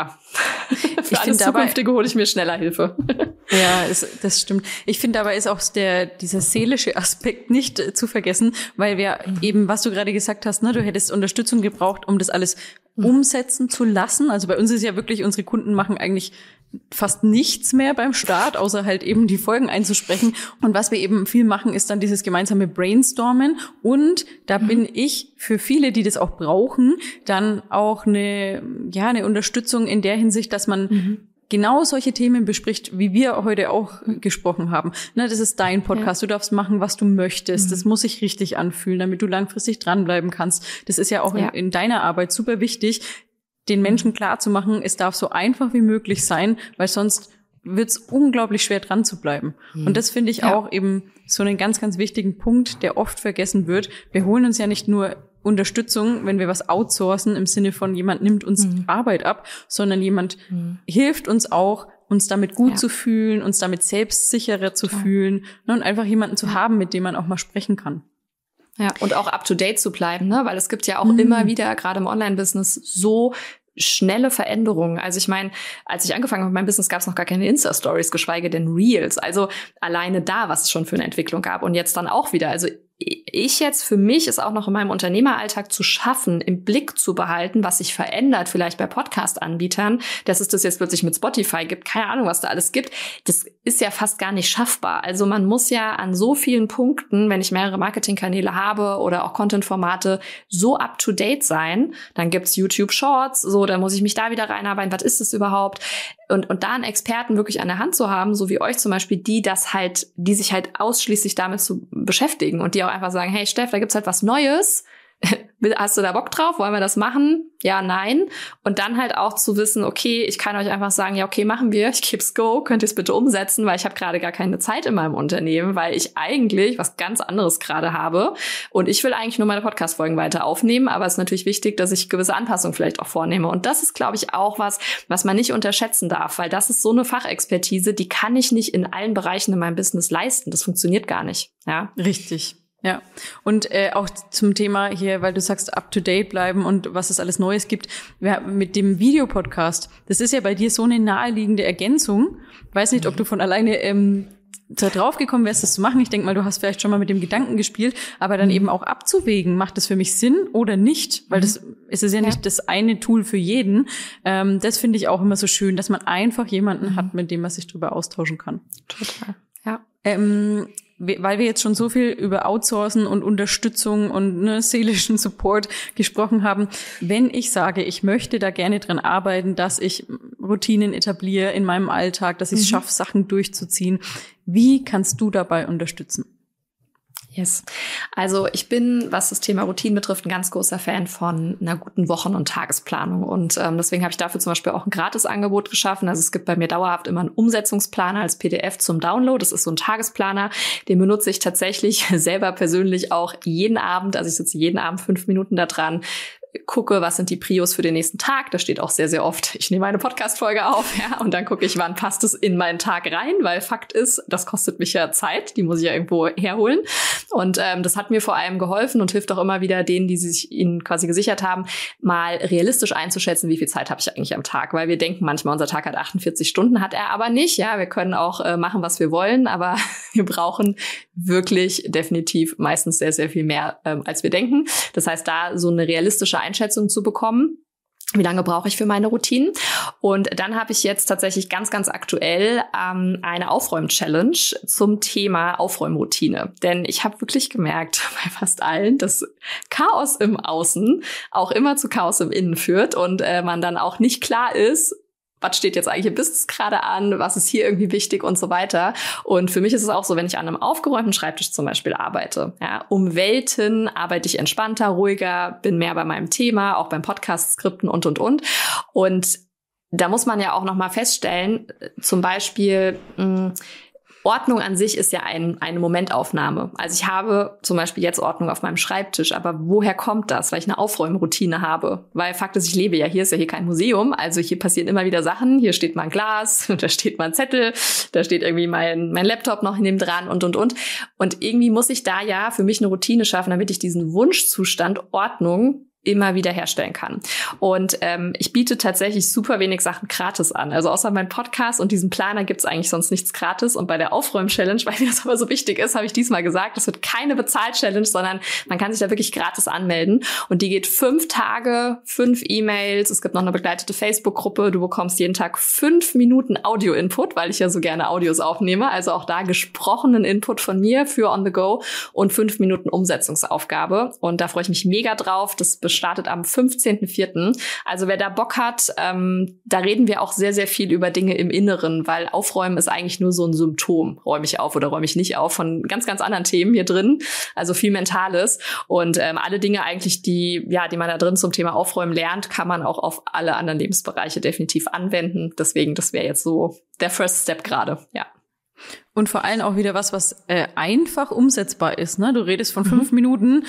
alles Zukünftige hole ich mir schneller Hilfe. Ja, das stimmt. Ich finde aber ist auch dieser seelische Aspekt nicht zu vergessen, weil wir eben, was du gerade gesagt hast, ne, du hättest Unterstützung gebraucht, um das alles umsetzen zu lassen. Also bei uns ist ja wirklich, unsere Kunden machen eigentlich fast nichts mehr beim Start, außer halt eben die Folgen einzusprechen. Und was wir eben viel machen, ist dann dieses gemeinsame Brainstormen. Und da bin ich für viele, die das auch brauchen, dann auch eine Unterstützung in der Hinsicht, dass man genau solche Themen bespricht, wie wir heute auch gesprochen haben. Ne, das ist dein Podcast, du darfst machen, was du möchtest. Das muss sich richtig anfühlen, damit du langfristig dranbleiben kannst. Das ist ja auch in deiner Arbeit super wichtig, den Menschen klarzumachen, es darf so einfach wie möglich sein, weil sonst wird's unglaublich schwer dran zu bleiben. Und das finde ich auch eben so einen ganz, ganz wichtigen Punkt, der oft vergessen wird. Wir holen uns ja nicht nur Unterstützung, wenn wir was outsourcen, im Sinne von jemand nimmt uns Arbeit ab, sondern jemand hilft uns auch, uns damit gut zu fühlen, uns damit selbstsicherer zu fühlen, ne, und einfach jemanden zu haben, mit dem man auch mal sprechen kann. Ja, und auch up-to-date zu bleiben, ne? Weil es gibt ja auch immer wieder, gerade im Online-Business, so schnelle Veränderungen. Also ich meine, als ich angefangen habe mit meinem Business, gab es noch gar keine Insta-Stories, geschweige denn Reels. Also alleine da, was es schon für eine Entwicklung gab. Und jetzt dann auch wieder. Also für mich ist auch noch in meinem Unternehmeralltag zu schaffen, im Blick zu behalten, was sich verändert, vielleicht bei Podcast-Anbietern, dass es das jetzt plötzlich mit Spotify gibt, keine Ahnung, was da alles gibt. Das ist ja fast gar nicht schaffbar. Also man muss ja an so vielen Punkten, wenn ich mehrere Marketingkanäle habe oder auch Content-Formate, so up-to-date sein. Dann gibt's YouTube Shorts, so, dann muss ich mich da wieder reinarbeiten. Was ist das überhaupt? Und da einen Experten wirklich an der Hand zu haben, so wie euch zum Beispiel, die sich halt ausschließlich damit zu beschäftigen und die auch einfach sagen, hey Steff, da gibt's halt was Neues. Hast du da Bock drauf? Wollen wir das machen? Ja, nein. Und dann halt auch zu wissen, okay, ich kann euch einfach sagen, ja, okay, machen wir. Ich geb's go. Könnt ihr es bitte umsetzen, weil ich habe gerade gar keine Zeit in meinem Unternehmen, weil ich eigentlich was ganz anderes gerade habe. Und ich will eigentlich nur meine Podcast-Folgen weiter aufnehmen. Aber es ist natürlich wichtig, dass ich gewisse Anpassungen vielleicht auch vornehme. Und das ist, glaube ich, auch was man nicht unterschätzen darf, weil das ist so eine Fachexpertise, die kann ich nicht in allen Bereichen in meinem Business leisten. Das funktioniert gar nicht. Ja, richtig. Ja, und auch zum Thema hier, weil du sagst, up-to-date bleiben und was es alles Neues gibt, mit dem Videopodcast, das ist ja bei dir so eine naheliegende Ergänzung. Ich weiß nicht, ob du von alleine da drauf gekommen wärst, das zu machen. Ich denke mal, du hast vielleicht schon mal mit dem Gedanken gespielt, aber dann eben auch abzuwägen, macht das für mich Sinn oder nicht? Weil es ist ja nicht das eine Tool für jeden. Das finde ich auch immer so schön, dass man einfach jemanden hat, mit dem man sich drüber austauschen kann. Total, ja. Weil wir jetzt schon so viel über Outsourcen und Unterstützung und seelischen Support gesprochen haben, wenn ich sage, ich möchte da gerne dran arbeiten, dass ich Routinen etabliere in meinem Alltag, dass ich es schaffe, Sachen durchzuziehen, wie kannst du dabei unterstützen? Yes. Also ich bin, was das Thema Routinen betrifft, ein ganz großer Fan von einer guten Wochen- und Tagesplanung. Und deswegen habe ich dafür zum Beispiel auch ein Gratisangebot geschaffen. Also es gibt bei mir dauerhaft immer einen Umsetzungsplaner als PDF zum Download. Das ist so ein Tagesplaner. Den benutze ich tatsächlich selber persönlich auch jeden Abend. Also ich sitze jeden Abend 5 Minuten da dran, gucke, was sind die Prios für den nächsten Tag. Da steht auch sehr, sehr oft, ich nehme eine Podcast-Folge auf, ja, und dann gucke ich, wann passt es in meinen Tag rein, weil Fakt ist, das kostet mich ja Zeit, die muss ich ja irgendwo herholen. Und das hat mir vor allem geholfen und hilft auch immer wieder denen, die sich ihnen quasi gesichert haben, mal realistisch einzuschätzen, wie viel Zeit habe ich eigentlich am Tag. Weil wir denken manchmal, unser Tag hat 48 Stunden, hat er aber nicht. Ja, wir können auch machen, was wir wollen, aber wir brauchen wirklich definitiv meistens sehr, sehr viel mehr, als wir denken. Das heißt, da so eine realistische Einschätzung zu bekommen. Wie lange brauche ich für meine Routinen? Und dann habe ich jetzt tatsächlich ganz, ganz aktuell eine Aufräum-Challenge zum Thema Aufräumroutine. Denn ich habe wirklich gemerkt bei fast allen, dass Chaos im Außen auch immer zu Chaos im Innen führt und man dann auch nicht klar ist, was steht jetzt eigentlich im Business gerade an, was ist hier irgendwie wichtig und so weiter. Und für mich ist es auch so, wenn ich an einem aufgeräumten Schreibtisch zum Beispiel arbeite, ja, um Welten arbeite ich entspannter, ruhiger, bin mehr bei meinem Thema, auch beim Podcast-Skripten und. Und da muss man ja auch noch mal feststellen, zum Beispiel Ordnung an sich ist ja eine Momentaufnahme. Also ich habe zum Beispiel jetzt Ordnung auf meinem Schreibtisch, aber woher kommt das? Weil ich eine Aufräumroutine habe. Weil Fakt ist, ich lebe ja hier, ist ja hier kein Museum, also hier passieren immer wieder Sachen. Hier steht mal ein Glas, da steht mal ein Zettel, da steht irgendwie mein Laptop noch neben dran und. Und irgendwie muss ich da ja für mich eine Routine schaffen, damit ich diesen Wunschzustand Ordnung immer wieder herstellen kann. Und ich biete tatsächlich super wenig Sachen gratis an. Also außer meinem Podcast und diesem Planer gibt's eigentlich sonst nichts gratis. Und bei der Aufräum-Challenge, weil mir das aber so wichtig ist, habe ich diesmal gesagt, das wird keine Bezahlt-Challenge, sondern man kann sich da wirklich gratis anmelden. Und die geht 5 Tage, 5 E-Mails. Es gibt noch eine begleitete Facebook-Gruppe. Du bekommst jeden Tag 5 Minuten Audio-Input, weil ich ja so gerne Audios aufnehme. Also auch da gesprochenen Input von mir für On the Go und 5 Minuten Umsetzungsaufgabe. Und da freue ich mich mega drauf. Das startet am 15.04. Also wer da Bock hat, da reden wir auch sehr, sehr viel über Dinge im Inneren, weil Aufräumen ist eigentlich nur so ein Symptom. Räume ich auf oder räume ich nicht auf, von ganz, ganz anderen Themen hier drin. Also viel Mentales. Und alle Dinge eigentlich, die man da drin zum Thema Aufräumen lernt, kann man auch auf alle anderen Lebensbereiche definitiv anwenden. Deswegen, das wäre jetzt so der First Step gerade, ja. Und vor allem auch wieder was einfach umsetzbar ist. Ne? Du redest von 5 Minuten.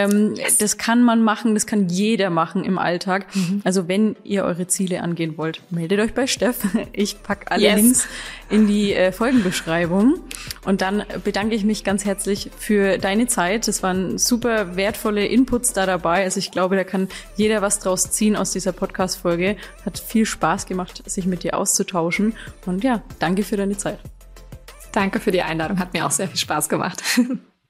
Das kann man machen, das kann jeder machen im Alltag. Also wenn ihr eure Ziele angehen wollt, meldet euch bei Steff. Ich pack alle Links in die Folgenbeschreibung. Und dann bedanke ich mich ganz herzlich für deine Zeit. Das waren super wertvolle Inputs da dabei. Also ich glaube, da kann jeder was draus ziehen aus dieser Podcast-Folge. Hat viel Spaß gemacht, sich mit dir auszutauschen. Und ja, danke für deine Zeit. Danke für die Einladung, hat mir auch sehr viel Spaß gemacht.